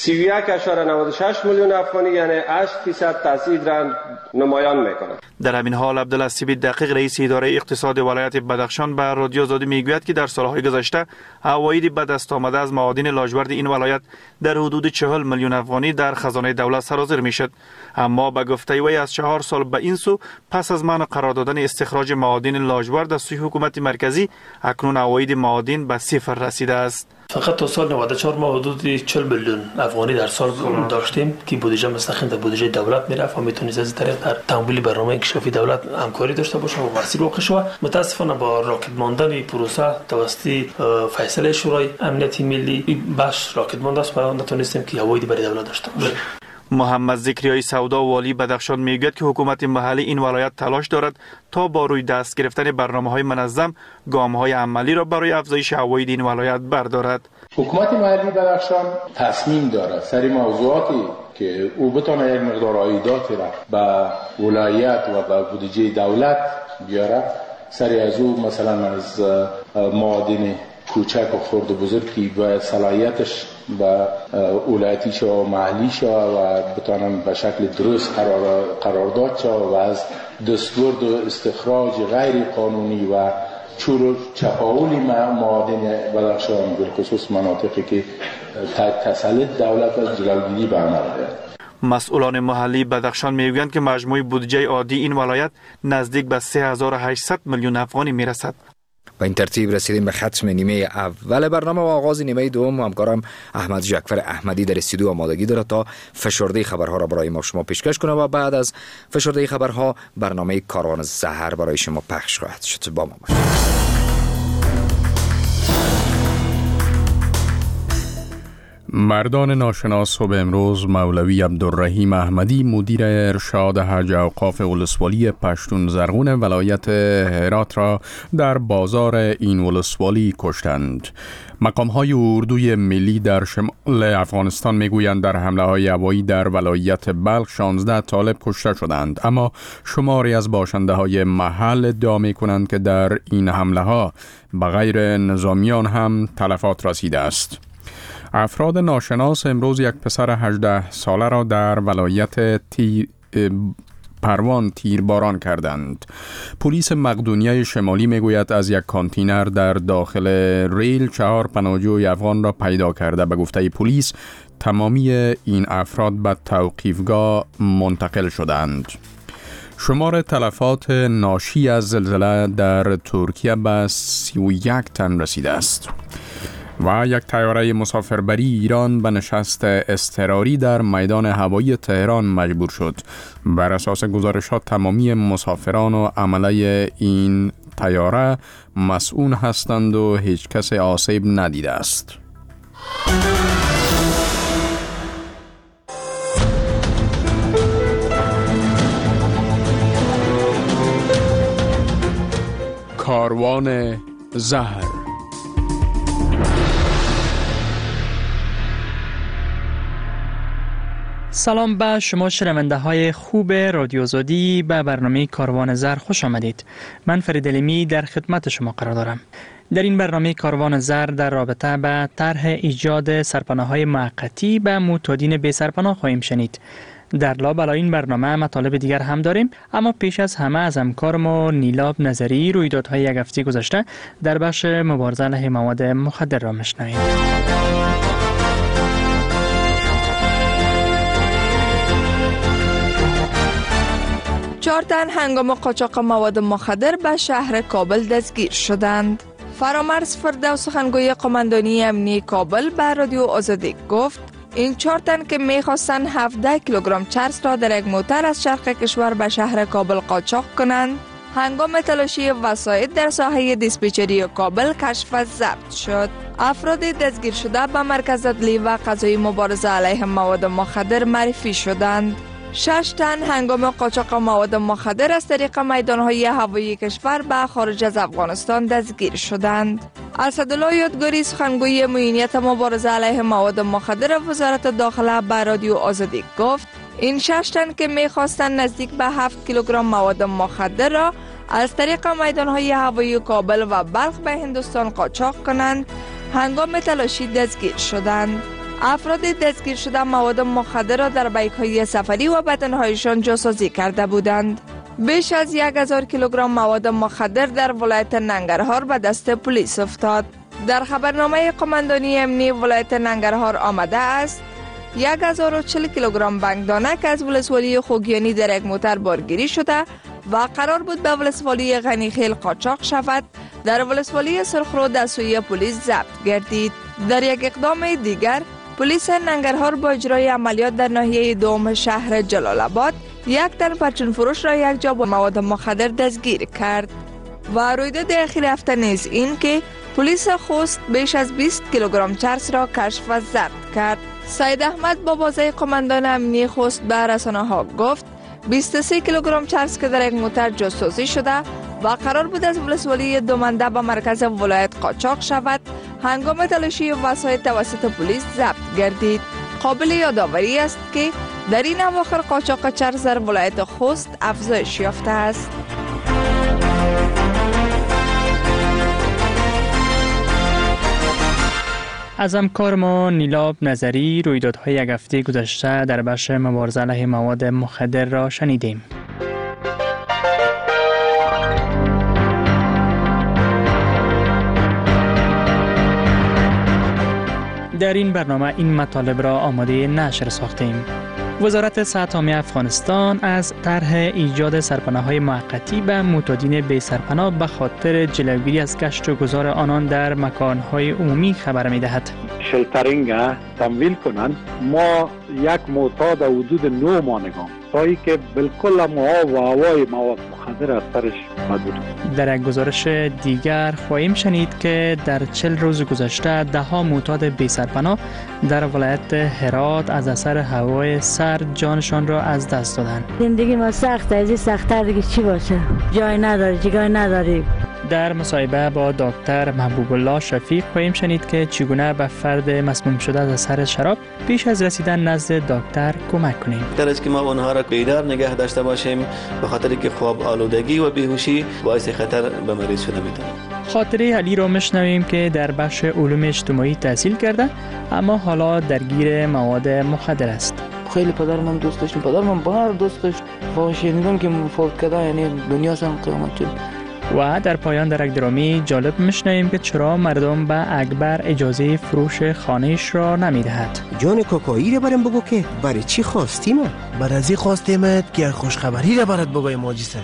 31.96 میلیون افغانی یعنی 8% تزیید را نمایان میکنه. در همین حال عبدالعزیز دقیق رئیس اداره اقتصاد ولایت بدخشان به رادیو آزادی میگوید که در سالهای گذشته عواید به دست آمده از معادن لاجورد این ولایت در حدود 40 میلیون افغانی در خزانه دولت سرازیر میشد. اما به گفته وی از 4 سال به این سو پس از منع قرار دادن استخراج معادن لاجورد از سوی حکومت مرکزی، اکنون عواید معادن به صفر رسیده است. فقط تا سال 94 ما حدود 40 میلیون افغانی در سال داشتیم که بودجه مستقیم در بودجه دولت میرفت و میتونید از طریق در تمویل برنامه انکشافی دولت همکاری داشته باشه و مسیر واقع شود. متاسفانه با راکت ماندن پروسه توسط فیصله شورای امنیتی ملی باش راکت مانده است و نتونستیم که عوایدی برای دولت داشته باشیم. محمد ذکریای سودا والی بدخشان میگوید که حکومت محلی این ولایت تلاش دارد تا با روی دست گرفتن برنامه‌های منظم گام‌های عملی را برای افزایش عواید این ولایت بردارد. حکومت محلی بدخشان تصمیم دارد سری موضوعاتی که او بتونه یک مقدار عایدات را به ولایت و به بودجه دولت بیاره، سری از او مثلا از معادن کوچک و خرد و بزرگی و صلاحیتش به ولایتی شو و محلی شو و بتونن به شکل درست قرارداد شو و از دستورد و استخراج غیر قانونی و چور چپاولی معادن بدخشان بالخصوص مناطقی که تسلط دولت از جلوگیری به عمل آید. مسئولان محلی بدخشان میگویند که مجموع بودجه عادی این ولایت نزدیک به 3800 میلیون افغانی میرسد. با این ترتیب رسیدیم به ختم نیمه اول برنامه و آغاز نیمه دوم. همکارم احمد جعفر احمدی در استودیو آمادگی دارد تا فشرده خبرها را برای ما شما پیشکش کنه و بعد از فشرده خبرها برنامه کاروان زهر برای شما پخش خواهد شد. با ما باشید. مردان ناشناس صبح امروز مولوی عبدالرحیم احمدی مدیر ارشاد حج اوقاف ولسوالی پشتون زرغون ولایت هرات را در بازار این ولسوالی کشتند. مقام‌های اردوی ملی در شمال افغانستان میگویند در حمله‌های هوایی در ولایت بلخ 16 طالب کشته شدند، اما شماری از باشنده‌های محل ادعا می‌کنند که در این حمله‌ها به غیر نظامیان هم تلفات رسیده است. افراد ناشناس امروز یک پسر 18 ساله را در ولایت پروان تیرباران کردند. پلیس مقدونیه شمالی میگوید از یک کانتینر در داخل ریل 4 پناهجوی افغان را پیدا کرده. به گفته پلیس تمامی این افراد به توقیفگاه منتقل شدند. شمار تلفات ناشی از زلزله در ترکیه به 31 تن رسیده است. و یک طیاره مسافربری ایران به نشست اضطراری در میدان هوایی تهران مجبور شد. بر اساس گزارشات تمامی مسافران و عمله این طیاره مسئول هستند و هیچ کس آسیب ندیده است. کاروان زهر. سلام به شما شنونده های خوب رادیو آزادی، به برنامه کاروان زهر خوش آمدید. من فرید علیمی در خدمت شما قرار دارم. در این برنامه کاروان زهر در رابطه به طرح ایجاد سرپناه‌های موقتی به معتادین بی سرپناه خواهیم شنید. در لابلای این برنامه مطالب دیگر هم داریم، اما پیش از همه از همکار ما نیلاب نظری رویدادهای یک هفته گذشته در بخش مبارزه علیه مواد مخدر را میشنویم. 4 تن هنگام قاچاق مواد مخدر به شهر کابل دستگیر شدند. فرامرز فردوس سخنگوی قماندانی امنیتی کابل به رادیو آزادی گفت این 4 تن که می‌خواستند 17 کیلوگرم چرس را در یک موتر از شرق کشور به شهر کابل قاچاق کنند، هنگام تلاشی وسایط در ساحه دیسپیچری کابل کشف و ضبط شد. افراد دستگیر شده به مرکز عدلی و قضایی مبارزه علیه مواد مخدر معرفی شدند. 6 تن هنگام قاچاق مواد مخدر از طریق میدانهای هوایی کشور به خارج از افغانستان دستگیر شدند. اسدالله یادگاری سخنگوی معینیت مبارزه علیه مواد مخدر وزارت داخله به رادیو آزادی گفت این 6 تن که می‌خواستند نزدیک به 7 کیلوگرم مواد مخدر را از طریق میدانهای هوایی کابل و بلخ به هندوستان قاچاق کنند، هنگام تلاشی دستگیر شدند. افراد دستگیر شده مواد مخدر را در بیک‌های سفری و بدنهایشان جاسازی کرده بودند. بیش از 1000 کیلوگرم مواد مخدر در ولایت ننگرهار به دست پلیس افتاد. در خبرنامه قماندانی امنی ولایت ننگرهار آمده است 1040 کیلوگرم بنگدانه که از ولسوالی خوگیانی در یک موتر بارگیری شده و قرار بود به ولسوالی غنیخیل قاچاق شود، در ولسوالی سرخرود از سوی پلیس ضبط گردید. در یک اقدام دیگر پلیس ننگرهار با اجرای عملیات در ناحیه دوم شهر جلال آباد یک تن پرچون فروش را یک جا با مواد مخدر دستگیر کرد. و رویداد اخیر هفته نیز این که پلیس خوست بیش از 20 کیلوگرم چرس را کشف و ضبط کرد. سید احمد با بازه قماندان امنی خوست به رسانه‌ها گفت 23 کیلوگرم چرس که در یک موتر جاسازی شده و قرار بود از ولسوالی دومنده به مرکز ولایت قاچاق شود، هنگام تلاشی وسایل توسط پلیس ضبط گردید. قابل یادآوری است که در این اواخر قاچاق چرس در ولایت خوست افزایش یافته است. از همکار ما نیلاب نظری رویدادهای یک هفته گذشته در بخش مبارزه علیه مواد مخدر را شنیدیم. در این برنامه این مطالب را آماده نشر ساختیم. وزارت صحت عامه افغانستان از طرح ایجاد سرپناه‌های موقتی به معتادین بی سرپناه به خاطر جلوگیری از گشت و گذار آنان در مکان‌های عمومی خبر می‌دهد. شلترینگ تمویل کنند. ما یک معتاد حدود 9 ماهگان تایی که بالکل ما و هوای مواد مخدر از سرش بدور. در یک گزارش دیگر خواهیم شنید که در 40 روز گذشته 10 معتاد بی سرپناه در ولایت هرات از اثر هوای سرد جانشان را از دست دادند. زندگی ما سخته، از این سخت‌تر دیگه چی باشه؟ جای نداره، جای نداری. در مصاحبه با دکتر محبوب الله شفیق خواهیم شنید که چگونه به فرد مسموم شده از اثر شراب پیش از رسیدن نزد دکتر کمک کنیم. در است که ما اونها را بیدار نگه داشته باشیم، به خاطر که خواب آلودگی و بیهوشی باعث خطر به مریض شده میتونه. خاطره علی را میشنویم که در بخش علوم اجتماعی تحصیل کرده اما حالا درگیر مواد مخدر است. خیلی پدرم هم دوست داشتم، پدرم با هر دوست داشت. شنیدم که فوت کرده، یعنی دنیا سم قیامت شد. و در پایان در یک درامی جالب میشنویم که چرا مردم به اکبر اجازه فروش خانهش را نمیدهد. جان کوکایی را برام بگو که برای چی خواستیم؟ برای ازی خواستیمت که خوشخبری را برات بگویم ماجیسه.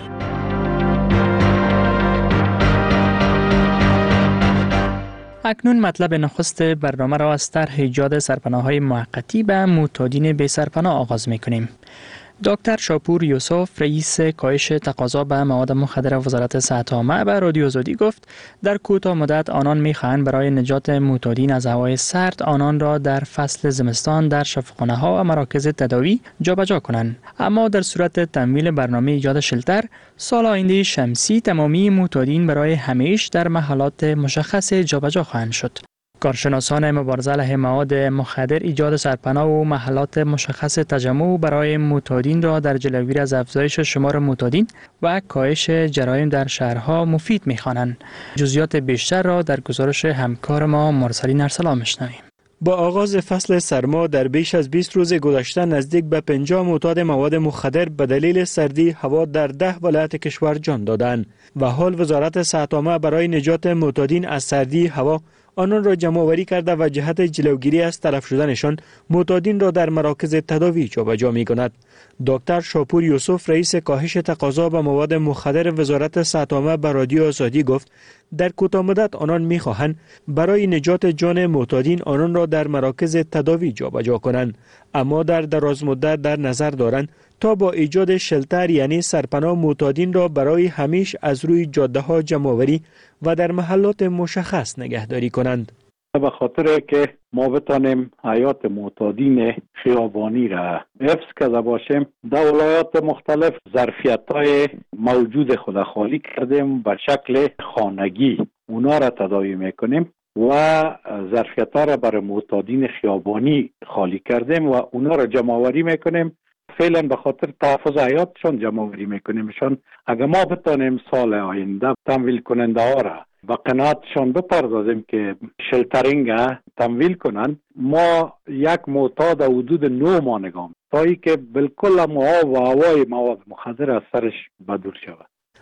اکنون مطلب نخست برنامه را از طرح ایجاد سرپناه‌های موقتی به معتادین بی سرپناه آغاز می‌کنیم. دکتر شاپور یوسف رئیس کاهش تقاضا به مواد مخدر وزارت صحت عامه به رادیو آزادی گفت در کوتاه مدت آنان می‌خواهند برای نجات معتادین از هوای سرد آنان را در فصل زمستان در شفاخانه‌ها و مراکز تداوی جابجا کنند، اما در صورت تمویل برنامه ایجاد شلتر سال آینده شمسی تمامی معتادین برای همیشه در محلات مشخص جابجا خواهند شد. کارشناسان مبارزه علیه مواد مخدر ایجاد سرپناه و محلات مشخص تجمع برای معتادین را در جلوگیری از افزایش شمار معتادین و کاهش جرایم در شهرها مفید می‌خوانند. جزئیات بیشتر را در گزارش همکار ما مرسلین ارسلان می‌شنویم. با آغاز فصل سرما در بیش از 20 روز گذشته نزدیک به 50 معتاد مواد مخدر به دلیل سردی هوا در 10 ولایت کشور جان دادند و حال وزارت صحت عامه برای نجات معتادین از سردی هوا آنان را جمع آوری کرده و جهت جلوگیری از تلف شدنشان معتادین را در مراکز تداوی جابجا می‌کند. دکتر شاپور یوسف رئیس کاهش تقاضا به مواد مخدر وزارت صحت عامه به رادیو آزادی گفت در کوتاه مدت آنان می‌خواهند برای نجات جان معتادین آنان را در مراکز تداوی جابجا کنند، اما در دراز مدت در نظر دارند تا با ایجاد شلتر یعنی سرپناه معتادین را برای همیشه از روی جاده‌ها جمع آوری و در محلات مشخص نگهداری کنند. به خاطر که ما بتانیم حیات معتادین خیابانی را حفظ کرده باشیم، در ولایات مختلف ظرفیت‌های موجود خود خالی کردیم، به شکل خانگی اونا را تداوی میکنیم و ظرفیت‌ها را برای معتادین خیابانی خالی کردیم و اونا را جمع آوری میکنیم. فعلا به خاطر تحفظ حیاتشان جمع آوری میکنیمشان. اگر ما بتانیم سال آینده تمویل کننده ها را و قناعتشان بپردازیم که شلترینگ تمویل کنند، ما یک معتاد حدود 9 ماهگان تایی که بالکل ما و هوای مواد مخدر از سرش بدور شود.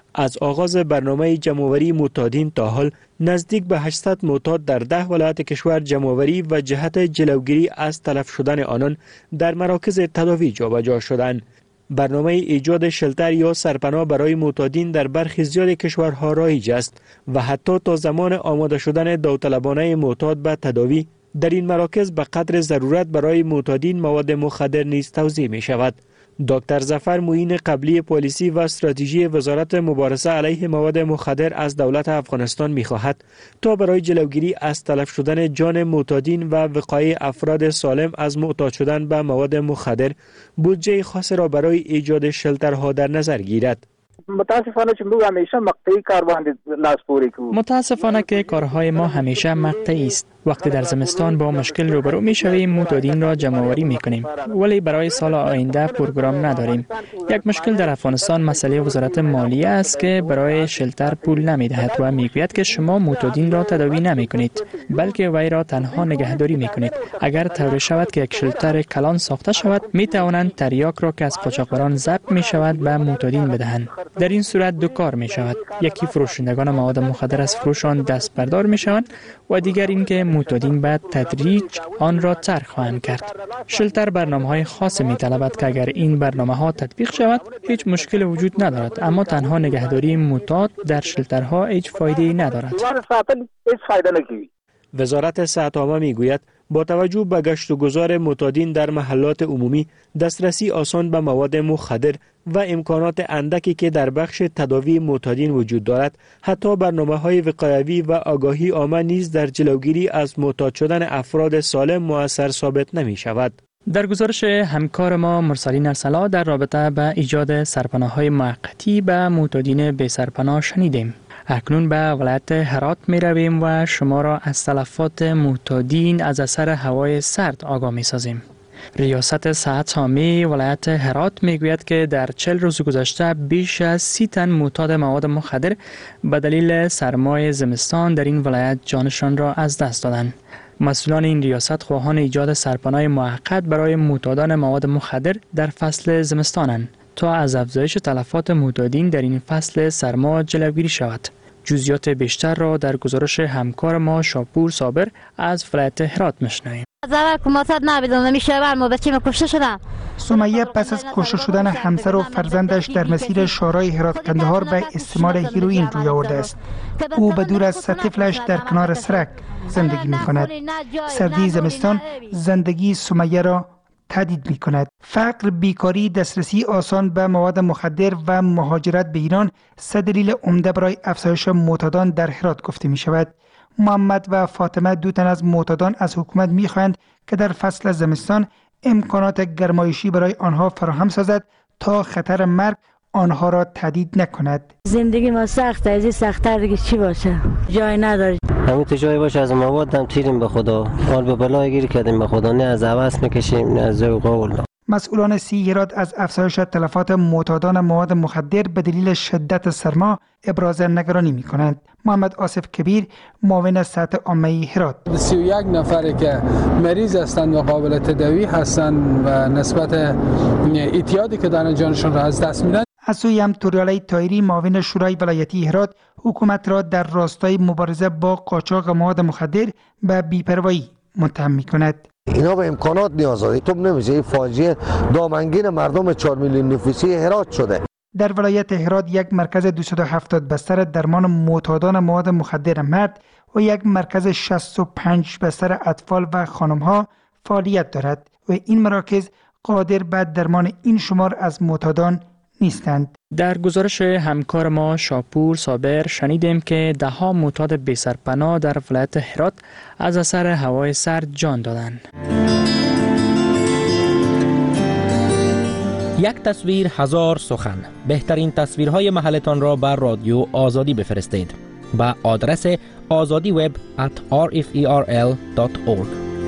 از آغاز برنامه جمع‌آوری معتادین تا حال نزدیک به 800 معتاد در 10 ولایت کشور جمع‌آوری و جهت جلوگیری از تلف شدن آنان در مراکز تداوی جابجا شدند. برنامه ایجاد شلتر یا سرپناه برای معتادین در برخی زیاد کشورها رایج است و حتی تا زمان آماده شدن داوطلبانه معتاد به تداوی در این مراکز به قدر ضرورت برای معتادین مواد مخدر نیز توزیع می شود. دکتر ظفر معین قبلی پالیسی و استراتژی وزارت مبارزه علیه مواد مخدر از دولت افغانستان می خواهد تا برای جلوگیری از تلف شدن جان معتادین و وقایع افراد سالم از معتاد شدن به مواد مخدر بودجه خاص را برای ایجاد شلترها در نظر گیرد. متاسفانه که ما همیشه مقطعی کار باندې لاس پورې کوو. متاسفانه که کارهای ما همیشه مقطعی است. وقتی در زمستان با مشکل روبرو می‌شویم معتادین را جمع‌آوری می‌کنیم ولی برای سال آینده پروگرام نداریم. یک مشکل در افغانستان مسئله وزارت مالیه است که برای شلتر پول نمی‌دهد و میگوید که شما معتادین را تداوی نمی‌کنید بلکه وی را تنها نگهداری می‌کنید. اگر طور شود که یک شلتر کلان ساخته شود می‌توانند تریاک را که از قاچاقبران ضبط می‌شود به معتادین بدهند. در این صورت دو کار می‌شود. یکی فروشندگان مواد مخدر از فروش آن دست بردار می‌شوند و دیگر اینکه معتادین به تدریج آن را ترک خواهند کرد. شلتر برنامه‌های خاص می‌طلبد که اگر این برنامه‌ها تطبیق شود هیچ مشکل وجود ندارد اما تنها نگهداری معتاد در شلترها هیچ فایده‌ای ندارد. وزارت صحت عامه میگوید با توجه به گشت و گذار معتادین در محلات عمومی، دسترسی آسان به مواد مخدر و امکانات اندکی که در بخش تداوی معتادین وجود دارد، حتی برنامه‌های وقایوی و آگاهی عامه نیز در جلوگیری از معتاد شدن افراد سالم مؤثر ثابت نمی شود. در گزارش همکار ما مرسلین ارسلا در رابطه به ایجاد سرپناه‌های موقتی به معتادین بی سرپناه شنیدیم. اکنون به ولایت هرات می رویم و شما را از تلفات معتادین از اثر هوای سرد آگاه می سازیم. ریاست صحت عامه ولایت هرات می گوید که در 40 روز گذشته بیش از 30 تن معتاد مواد مخدر به دلیل سرمای زمستان در این ولایت جانشان را از دست دادند. مسئولان این ریاست خواهان ایجاد سرپناه موقت برای معتادان مواد مخدر در فصل زمستانند تا از افزایش تلفات معتادین در این فصل سرما جلوگیری شود. جزئیات بیشتر را در گزارش همکار ما شاپور صابر از ولایت هرات میشنویم. سمیه پس از کشته شدن همسر و فرزندش در مسیر شورای هرات قندهار به استعمال هیروئین روی آورده است. او به دور از طفلش در کنار سرک زندگی می کند. سردی زمستان زندگی سمیه را تهدید می کند. فقر، بیکاری، دسترسی آسان به مواد مخدر و مهاجرت به ایران سه دلیل عمده برای افزایش معتادان در هرات گفته می شود. محمد و فاطمه دو تن از معتادان از حکومت می خواهند که در فصل زمستان امکانات گرمایشی برای آنها فراهم سازد تا خطر مرگ آنها را تهدید نکند. زندگی ما سخته، از این سخت‌تر دیگه چی باشه؟ جای نداره. همین تو جای باشه از مواد هم تیریم به خدا. حال به بلای گیر کردیم به خدا، نه از عوض میکشیم نه از ذوق قول. مسئولان سی هرات از افزایش تلفات معتادان مواد مخدر به دلیل شدت سرما ابراز نگرانی می کنند. محمد آصف کبیر، معاون صحت عامه هرات: 31 نفری که مریض هستند و قابل تداوی هستند و نسبت اعتیادی که دارن جانشون را از دست میدن. از سوی هم توریالی طاهری، معاون شورای ولایتی هرات، حکومت را در راستای مبارزه با قاچاق مواد مخدر به بی‌پروایی متهم می کند. اینا به امکانات نیاز داره. تو نمیشه این فاجعه دامنگیر مردم 4 میلیون نفوسی هرات شده. در ولایت هرات یک مرکز 270 بستر درمان معتادان مواد مخدر مرد و یک مرکز 65 بستر اطفال و خانم‌ها فعالیت دارد و این مراکز قادر به درمان این شمار از معتادان نیستند. در گزارش همکار ما شاپور صابر شنیدیم که ده‌ها معتاد بی سرپناه در ولایت هرات از اثر هوای سرد جان دادند. یک تصویر هزار سخن. بهترین تصویرهای محلتان را بر رادیو آزادی بفرستید با آدرس azadiweb@rferl.org.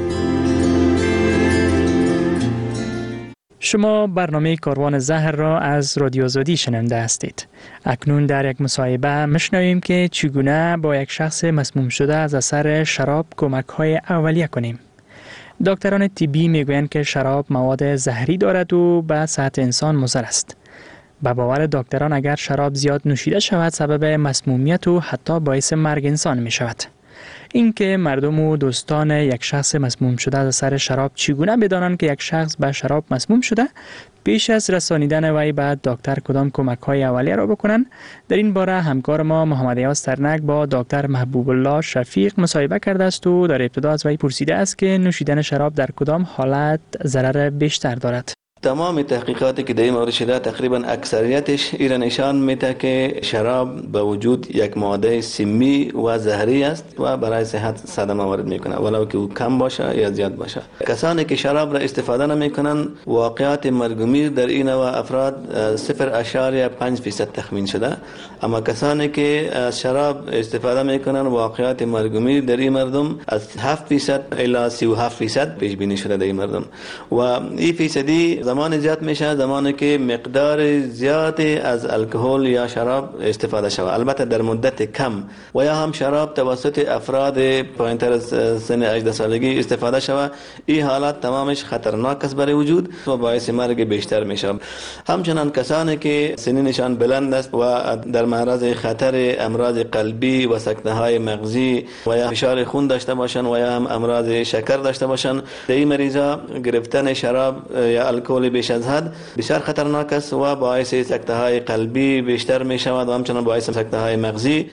شما برنامه کاروان زهر را از رادیو آزادی شنونده هستید. اکنون در یک مصاحبه میشنویم که چگونه با یک شخص مسموم شده از اثر شراب کمک‌های اولیه کنیم. دکتران طبی میگویند که شراب مواد زهری دارد و به صحت انسان مضر است. به باور دکتران اگر شراب زیاد نوشیده شود سبب مسمومیت و حتی باعث مرگ انسان می شود. اینکه مردم و دوستان یک شخص مسموم شده از اثر شراب چگونه بدانند که یک شخص به شراب مسموم شده، پیش از رسانیدن وی به دکتر کدام کمک‌های اولیه را بکنند؟ در این باره همکار ما محمد ایاز ترنک با دکتر محبوب الله شفیق مصاحبه کرده است و در ابتدا از وی پرسیده است که نوشیدن شراب در کدام حالت ضرر بیشتر دارد. تمام تحقیقاتی که در این مورد شده تقریبا اکثریتش ایران نشان میده که شراب به وجود یک ماده سمی و زهری است و برای صحت صدمه وارد میکنه، ولو که او کم باشه یا زیاد باشه. کسانی که شراب را استفاده نمیکنن واقعات مرگ و میر در این نوع افراد 0.5% تخمین شده، اما کسانی که از شراب استفاده میکنن واقعات مرگ و میر در این مردم از 7% الی 37% پیش بینی شده در این مردم. و این فیصدی زمان زیاد میشه زمانی که مقدار زیادی از الکل یا شراب استفاده شود، البته در مدت کم، و یا هم شراب توسط افراد پایینتر از سن 18 سالگی استفاده شود. این حالت تمامش خطرناک است برای وجود و باعث مرگ بیشتر میشه. همچنان کسانی که سنینشان بلند است و در معرض خطر امراض قلبی و سکته های مغزی و یا فشار خون داشته باشند و یا هم امراض شکر داشته باشند، در این مریضا گرفتن شراب یا الکل بیش از حد بسیار خطرناک است و باعث سکته های قلبی بیشتر می شود و همچنان باعث سکته های مغزی.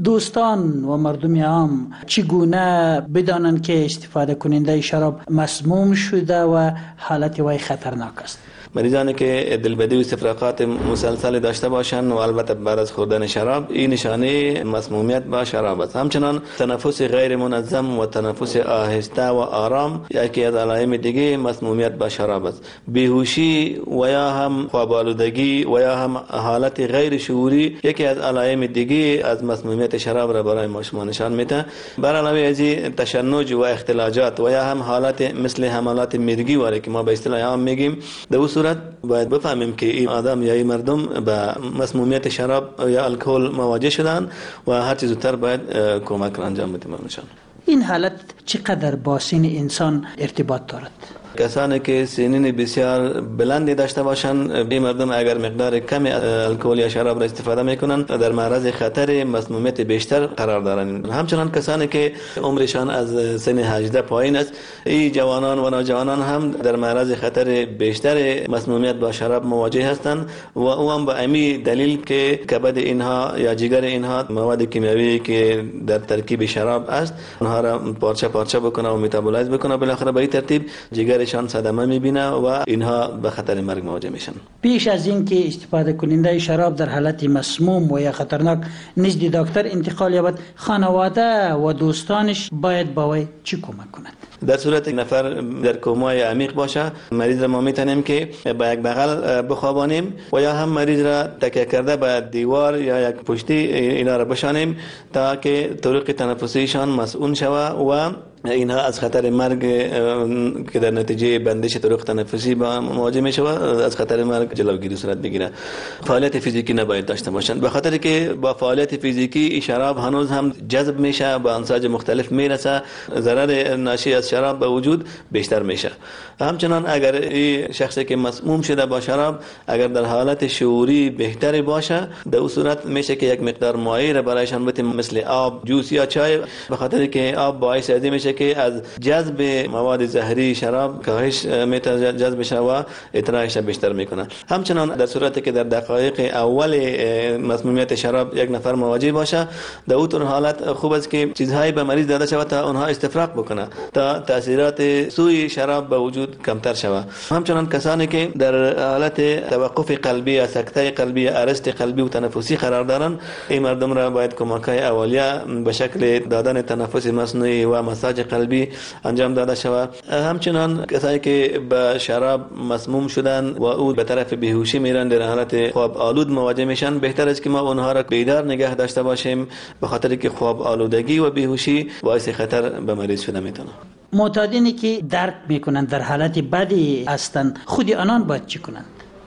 دوستان و مردم عام چگونه بدانند که استفاده کننده شراب مسموم شده و حالت وی خطرناک است؟ مریضانی که دلبدی و استفراغات مسلسل داشته باشند و البته بعد از خوردن شراب، این نشانه مسمومیت با شراب است. همچنان تنفس غیر منظم و تنفس آهسته و آرام یکی از علائم دیگه مسمومیت با شراب است. بیهوشی و یا هم خواب آلودگی و یا هم حالت غیر شعوری یکی از علائم دیگه از مسمومیت شراب را برای ما شما نشان میده. بر علاوه از این تشنج و اختلاجات و یا هم حالت مثل حملات مرگی واره که ما به اصطلاح عام میگیم، در صورت باید بفهمیم که این آدم یا این مردم به مسمومیت شراب یا الکل مواجه شدن و هر چیز زودتر باید کمک را انجام بدیم. این حالت چقدر با سن انسان ارتباط دارد؟ کسانی که سنین بسیار بلندی داشته باشند، این مردم اگر مقدار کم الکل یا شراب را استفاده میکنند در معرض خطر مسمومیت بیشتر قرار دارند. همچنان کسانی که عمرشان از سن 18 پایین است، این جوانان و نوجوانان هم در معرض خطر بیشتر مسمومیت با شراب مواجه هستند و او هم به امی دلیل که کبد اینها یا جگر اینها مواد کیمیایی که در ترکیب شراب است اونها را پارچه پارچه بکنه و متابولایز بکنه، بالاخره به این ترتیب جگرشان صدمه میبینه و اینها به خطر مرگ مواجه میشن. پیش از اینکه استفاده کننده شراب در حالت مسموم و یا خطرناک نزد دکتر انتقال یابد، خانواده و دوستانش باید با وی چی کمک کنند؟ در صورت نفر در کومای عمیق باشه، مریض را ما میتونیم که با یک بغل بخوابانیم و یا هم مریض را تکیه کرده به دیوار یا یک پشتی اینا را بشانیم تا که طرق تنفسیشان مسئول شود و اینها از خطر مرگ که در نتیجه بندش طرق تنفسی با مواجه می شود از خطر مرگ جلوگیری صورت بگیره. فعالیت فیزیکی نباید داشته باشند، به خاطر که با فعالیت فیزیکی شراب هنوز هم جذب میشه، با انساج مختلف میرسه، ضرر ناشی از شراب به وجود بیشتر میشه. همچنان اگر این شخصی که مسموم شده با شراب اگر در حالت شعوری بهتری باشه، در اون صورت میشه که یک مقدار مایع را برایشان بدیم مثل آب، جوس یا چای، به خاطر که آب باعث میشه که از جذب مواد زهری شراب کاهش میتونه جذب شه و اطراحش بیشتر میکنه. همچنان در صورتی که در دقایق اول مسمومیت شراب یک نفر مواجه باشه، در اون حالت خوب است که چیزهایی به مریض داده شود تا اونها استفراغ بکنه تا تاثیرات سوی شراب به وجود کمتر شود. همچنان کسانی که در حالت توقف قلبی یا سکته قلبی یا ارست قلبی و تنفسی قرار دارند، این مردم را باید کمک‌های اولیه به شکل دادن تنفس مصنوعی و مساج قلبی انجام داده شود. همچنان کسایی که به شراب مسموم شدن و او به طرف بیهوشی میرن، در حالت خواب آلود مواجه میشن، بهتر است که ما اونها را بیدار نگه داشته باشیم، به خاطر که خواب آلودگی و بیهوشی باعث خطر به مریض شده میتونه. معتادینی که درک میکنن در حالت بدی هستند، خودی آنان باید چی کنند؟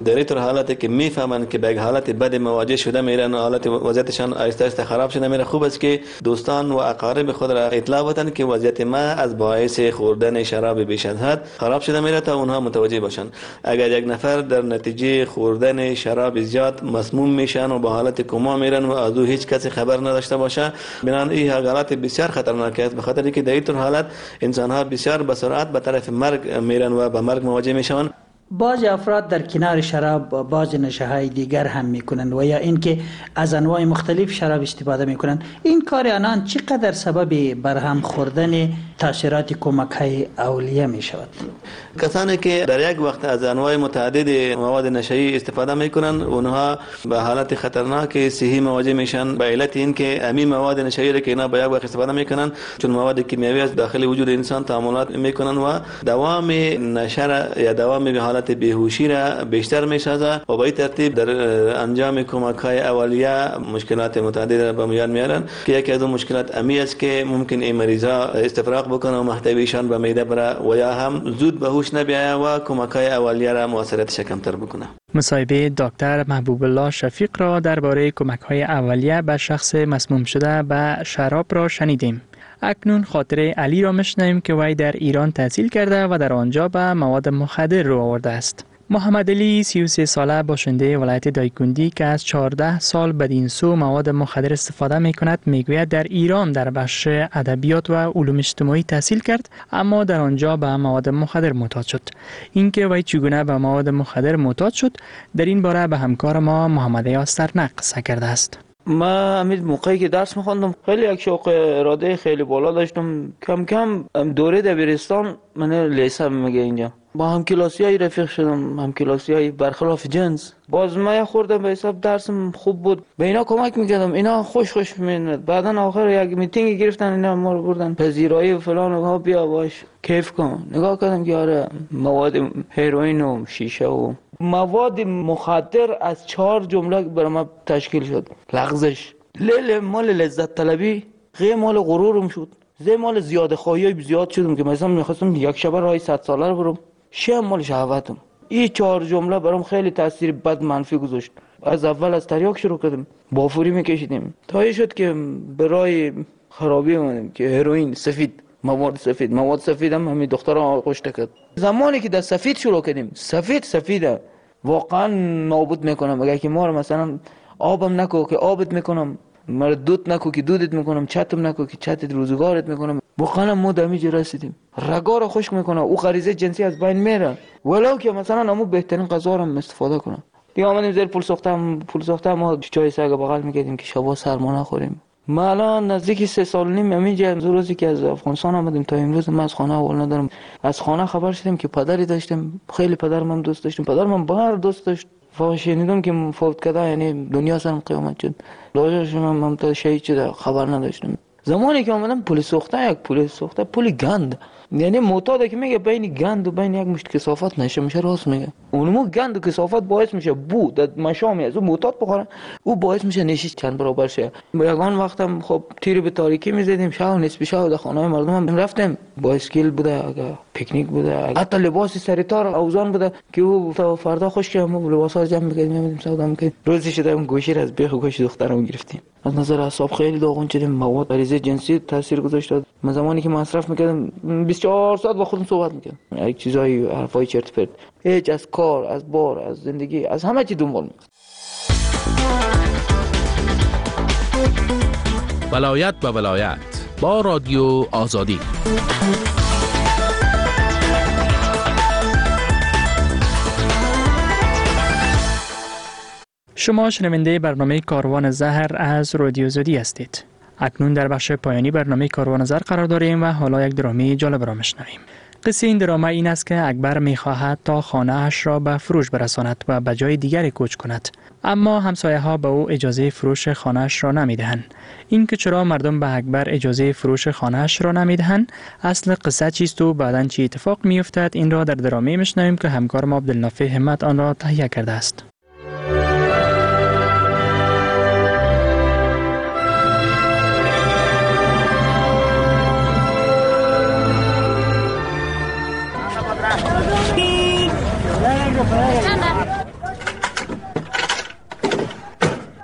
در این طور حالتی که میفهمند که به حالت بد مواجه شده میرن و حالت وضعیتشان آهسته آهسته خراب شده میره، خوب است که دوستان و اقارب خود را اطلاع بدن که وضعیت ما از باعث خوردن شراب بیش از حد خراب شده میره تا اونها متوجه باشن. اگر یک نفر در نتیجه خوردن شراب زیاد مسموم میشن و به حالت کما میرن و از او هیچ کسی خبر نداشته باشه، بنان این حالت بسیار خطرناک است، به خاطر اینکه در این طور حالت انسان ها بسیار به سرعت به طرف مرگ میرن و به مرگ مواجه میشن. بعض افراد در کنار شراب بعض نشه‌های دیگر هم میکنند و یا اینکه از انواع مختلف شراب استفاده میکنند. این کار آنان چقدر سبب برهم خوردن تاثیرات کمک‌های اولیه میشود؟ کسانی که در یک وقت از انواع متعدد مواد نشه‌ای استفاده میکنند، اونها به حالت خطرناک صحی مواجه میشن به علت اینکه همین مواد نشه‌ای را که اینا به یک وقت استفاده میکنند چون مواد کیمیایی است داخل وجود انسان تعاملات میکنند و دوام نشه یا دوام به حالت بیهوشی را بیشتر میسازه و به این ترتیب در انجام کمک‌های اولیه مشکلات متعدد را به میان میارن که یکی از اون مشکلات امی است که ممکن این مریضا استفراغ بکنه و محتویشان به معده بره و یا هم زود به هوش نبیاید و کمک‌های اولیه را مؤثریتش کمتر بکنه. مصاحبه دکتر محبوب الله شفیق را درباره کمک‌های اولیه به شخص مسموم شده به شراب را شنیدیم. اکنون خاطره علی را میشنویم که وی در ایران تحصیل کرده و در آنجا به مواد مخدر رو آورده است. محمد علی 33 ساله باشنده ولایت دایکندی که از 14 سال بدین سو مواد مخدر استفاده می کند میگوید در ایران در بخش ادبیات و علوم اجتماعی تحصیل کرد اما در آنجا به مواد مخدر معتاد شد. اینکه وی چگونه به مواد مخدر معتاد شد در این باره به همکار ما محمد یاسترنق قصه کرده است. من امید موقعی که درس می‌خوندم خیلی یک شوق اراده خیلی بالا داشتم. کم کم دوره دبیرستان من لیسه میگه اینجا با هم کلاسیای رفیق شدم، هم کلاسیای برخلاف جنس. باز من خوردم به حساب درسم خوب بود، به اینا کمک میکردم، اینا خوش می‌اومد. بعدن آخر یک میتینگ گرفتن اینا ما رو بردن پذیرایی و فلان و بیا باش کیف کن. نگاه کردم که آره مواد هروئین و شیشه و مواد مخدر از 4 جمله برام تشکیل شد. لغزش، لیل مال لذت طلبی، غیر مال غرورم شد، زی مال زیاده خواهی زیاد شدم که مثلا می‌خواستم یک شب راه 100 ساله رو برم، شم مال شهوتم. این 4 جمله برام خیلی تاثیر بد منفی گذاشت. از اول از تریاک شروع کردم، بافوری میکشیدیم تا شد که برای خرابی اومدم که هروئین، سفید، مواد سفید هم همین دختران آغوش کرد. زمانی که در سفید شروع کردیم، سفیده واقعا نابود میکنم. اگر که ما رو مثلا آبم نکو که آبت میکنم، مرا دود نکو که دودت میکنم، چتم نکو که چتت روزگارت میکنم. واقعا ما دمیج رسیدیم. رگا رو خشک میکنه، او غریزه جنسی از بین میره. ولو که مثلا امو بهترین غذا رو استفاده کنم. دیگه آمدیم زیر پول ساخته ما چای سگ بغل میکردیم که شبا سرما نخوریم. ما الان نزدیک 3 سال و نیم همینجا روزی که از افغانستان آمدیم تا امروز من از خانه اول ندارم. از خانه خبر شدیم که پدری داشتم، خیلی پدرم دوست داشتم، پدرم بهر دوست داشت. شنیدم که فوت کرده، یعنی دنیا سرم قیامت شد. لاجش من تا شهید شده خبر نداشتم. زمانی که آمدم پول سوخته، پول گند، یعنی معتاده که میگه بین گند و بین یک مشت کثافت نشه میشه، راست میگه. اونمو گند و کثافت باعث میشه بو در مشامی از اون معتاد بخوره، او باعث میشه نشیش چند برابر شه. یگان وقتم خب تیر به تاریکی میزدیم، شب نصف شب در خانه مردم هم رفتیم، بایسکل بوده، پیکنیک بوده، حتی لباس سریتار اوزان بوده که او تا فردا خوش که ما لباسا جمع میکردیم می‌رفتیم سودا میکردیم. روزی شده اون گوشی از بیخ گوش دخترم گرفتیم. از نظر اعصاب خیلی داغون شدیم، مواد غریزه جنسی تاثیر گذاشت. من زمانی که مصرف میکردم 24 ساعت با خودم صحبت میکردم، یک چیزای حرفای چرت پرت، هیچ از کار، از بار، از زندگی، از همه چی دنبال میکردم. ولایت به ولایت با رادیو آزادی. شما شنونده برنامه کاروان زهر از رادیو آزادی هستید. اکنون در بخش پایانی برنامه کاروان زهر قرار داریم و حالا یک درامی جالب را میشنویم. قصه این درامه این است که اکبر میخواهد تا خانه اش را به فروش برساند و به جای دیگری کوچ کند، اما همسایه ها به او اجازه فروش خانه اش را نمیدهند. این که چرا مردم به اکبر اجازه فروش خانه اش را نمیدهند، اصل قصه چیست و بعداً چی اتفاق میافتد، این را در درامه میشنویم که همکار ما عبدالنافع همت آن را تهیه کرده است.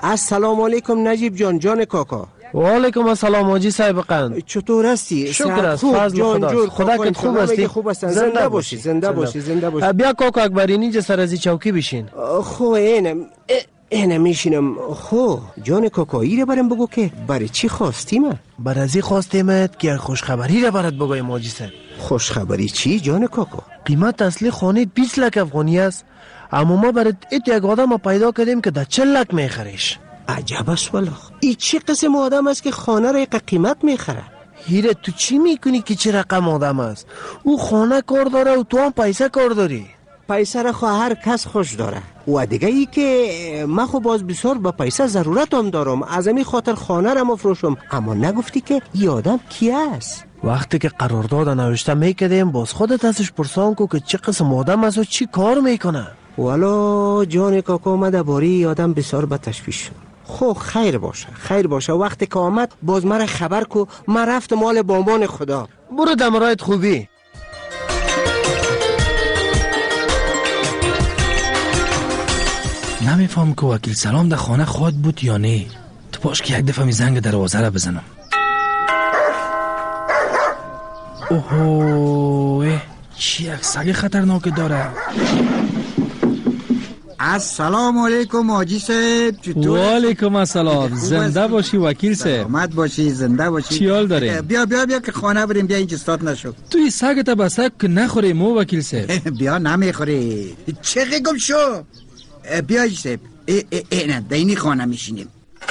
السلام علیکم نجیب جان، جان کاکا. و علیکم السلام حاجی صاحب قند. چطور هستی؟ شکر است، فضل خدا. خدا که خوب هستی. زنده باشی، زنده باشی، زنده باشی. بیا کاکا اکبری اینجا سر از چوکی بشین. خو اینم میشینم. خو جان کاکا ایره برام بگو که برای چی خواستیم؟ بر ازی خواستیمت که خوشخبری را برات بگویم حاجی صاحب. خوشخبری چی جان کاکا؟ قیمت اصلی خانه 20 لک افغانی است، اما ما برات یک آدم پیدا کردیم که در 40 لک میخریش. عجب است والله. این چه قسم آدم است که خانه را یک قیمت میخره؟ هیره تو چی میکنی که چه رقم آدم است؟ او خانه کار داره و تو هم پیسه کار داری. پیسه را هر کس خوش داره و دیگه ای که من خو باز بسیار به پیسه ضرورت هم دارم، از همین خاطر خانه را مفروشم. اما نگفتی که این آدم کی است؟ وقتی که قرارداد نوشته میکردیم باز خودت ازش پرسان کو که چه قسم آدم است و چی کار میکنه. والا جان کاکا من درباره آدم بسیار به تشویش شدم. خو خیر باشه، خیر باشه. وقتی که آمد باز مرا خبر کو، من رفت مال بامان خدا. برو دمرایت خوبی. نمیفهم که وکیل سلام در خانه خود بود یا نه. تو باش که یک دفعه می زنگ دروازه را بزنم. اوه چی یک سگ خطرناک داره. السلام علیکم حاجی صاحب، چطور؟ و علیکم السلام. زنده باشی وکیل صاحب. سلامت باشی، زنده باشی. چی حال داری؟ بیا که خانه بریم. بیا اینجا استاد نشو. توی سگت به سگ که نخوری مو وکیل صاحب. بیا نمیخوری. چه گم شو. بیا حاجی صاحب. نه در اینی خانه میشینیم.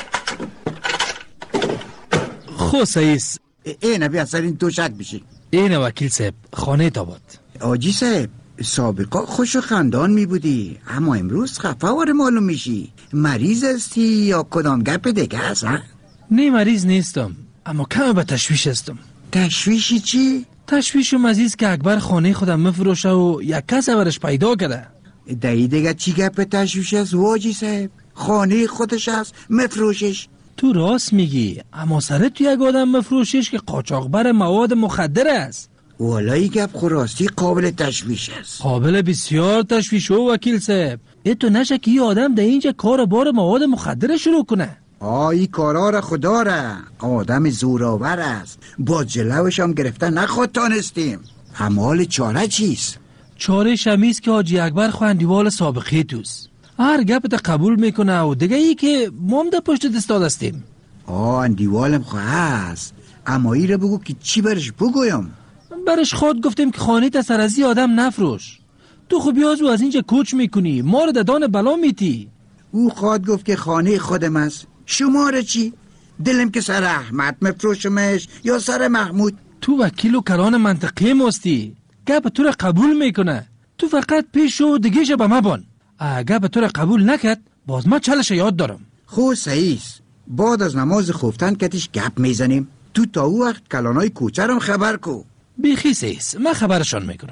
خو سیس. نه بیا سر این دوشک بشین. اینه وکیل صاحب خانه تا بود. حاجی صاحب سابقا خوش و خندان می بودی، اما امروز خفه واره معلوم میشی. مریض هستی یا کدام گپ دیگه هست؟ نه مریض نیستم، اما کم به تشویش هستم. تشویشی چی؟ تشویشم از ایست که اکبر خانه خودم مفروشه و یک کس برش پیدا کرده. دایی دیگه چی گپ تشویش هست واجی صاحب؟ خانه خودش هست مفروشش. تو راست میگی، اما سر تو یک آدم مفروشش که قاچاقبر مواد مخدر است. والایی گپ خراستی قابل تشویش است. قابل بسیار تشویش و وکیل صاحب. تو نشه که یه آدم در اینجا کار بار مواد مخدر شروع کنه. این کارا را خدا را. آدم زوراور است، با جلوش هم گرفته نخواد تانستیم. حمال چاره چیست؟ چاره شمیست که حاجی اکبر خواندیوال سابقه توست. هر گپ تا قبول میکنه و دیگه ای که مام در پشت دستاد هستیم. اندیوالم خواه هست، اما ای را بگو که چی برش بگویم؟ برش خود گفتیم که خانه تا سر از آدم نفروش. تو خب بیازو از اینجا کوچ میکنی، ما رو ددان بلا میتی. او خود گفت که خانه خودم است. شما را چی؟ دلم که سر احمد مفروشمش یا سر محمود؟ تو وکیل و کران منطقی مستی. گپ تو را قبول میکنه، تو فقط پیش شو دیگهش به ما بان. گپ تو را قبول نکرد باز ما چلش یاد دارم. خو سعیس بعد از نماز خفتن کتش گپ میزنیم. تو تا او وقت کلانای کوچرم خبر کو. بیخی سیس من خبرشان میکنم.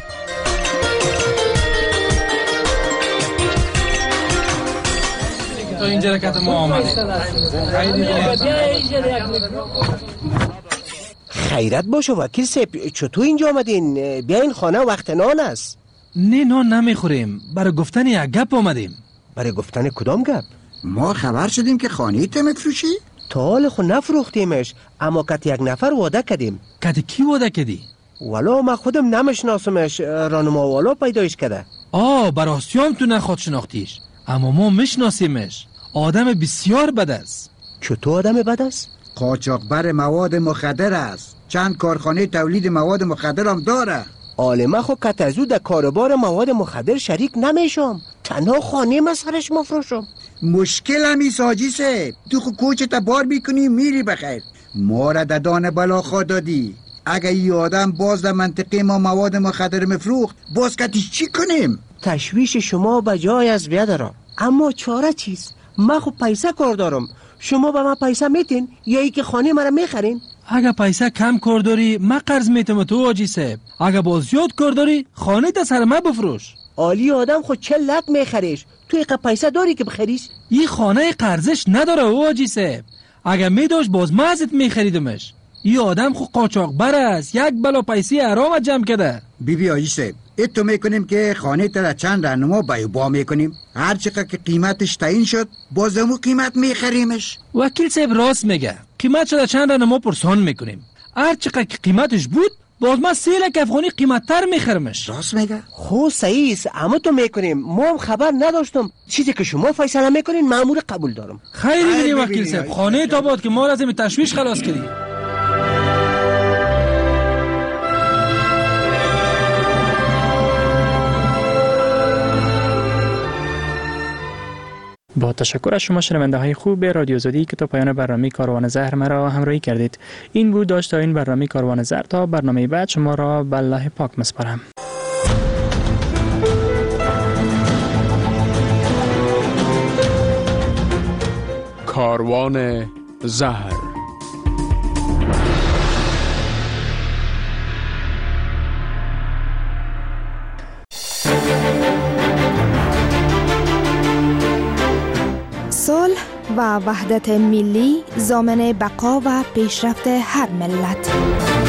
تو اینجا رکت ما آمدی. خیرت باشه وکیل صاحب، چطور اینجا آمدین؟ بیا این خانه وقت نان است. نه نان نمیخوریم، برای گفتن یک گپ آمدیم. برای گفتن کدام گپ؟ ما خبر شدیم که خانه تو مفروشی؟ تا حال خود نفروختیمش، اما کت یک نفر وعده کردیم. کت کی وعده کردی؟ والا من خودم نمیشناسمش، رانما والا پیدایش کرده. براسیام تو نخواد شناختیش، اما ما میشناسیمش. آدم بسیار بد است. چطور آدم بد است؟ قاچاقبر مواد مخدر است. چند کارخانه تولید مواد مخدر هم داره. عالمه خو کت از او در کاربار مواد مخدر شریک نمیشم، تنها خانه مسخرش مفروشم. مشکل همی ساجی صاحب، تو خو کوچه تا بار میکنی میری بخیر. ما را ددان بلا خواه دادی. اگه ای آدم باز در منطقه ما مواد مخدر مفروخت باز کتیش چی کنیم؟ تشویش شما بجای از بیادرم، اما چاره چیست؟ من خو پیسه کار دارم. شما به من پیسه میتین یا ای که خانه مرا میخرین؟ اگه پیسه کم کار داری من قرض میتم تو حاجی صاحب. اگه باز زیاد کار داری خانه تا سر من بفروش. عالی آدم خود 40 لک میخریش، تو ایقا پیسه داری که بخریش؟ این خانه قرضش نداره حاجی صاحب. اگه میداشت باز من ازت میخریدمش. این آدم خود قاچاقبر است، یک بلا پیسی حرام جمع کرده. بیبی آجی صاحب اتو میکنیم که خانه تا چند رهنما با میکنیم، هر چقدر که قیمتش تعیین شد بازمو قیمت میخریمش. وکیل صاحب راست میگه، قیمت شده چند رهنما پرسان میکنیم، هر چقدر که قیمتش بود باز ما 3 لک افغانی قیمتتر میخرمش. راست میگه. خو صحیح است، اما تو میکنیم، ما هم خبر نداشتم. چیزی که شما فیصله میکنین مأمور قبول دارم. خیلی بینی وکیل صاحب، خانه تا باد که ما را از این تشویش خلاص کردی. با تشکر از شما شنونده های خوب رادیو آزادی که تا پایان برنامه کاروان زهر مرا همراهی کردید. این بود داشت تا این برنامه کاروان زهر. تا برنامه بعد شما را به الله پاک مسپارم. کاروان زهر. صلح و وحدت ملی ضامن بقا و پیشرفت هر ملت.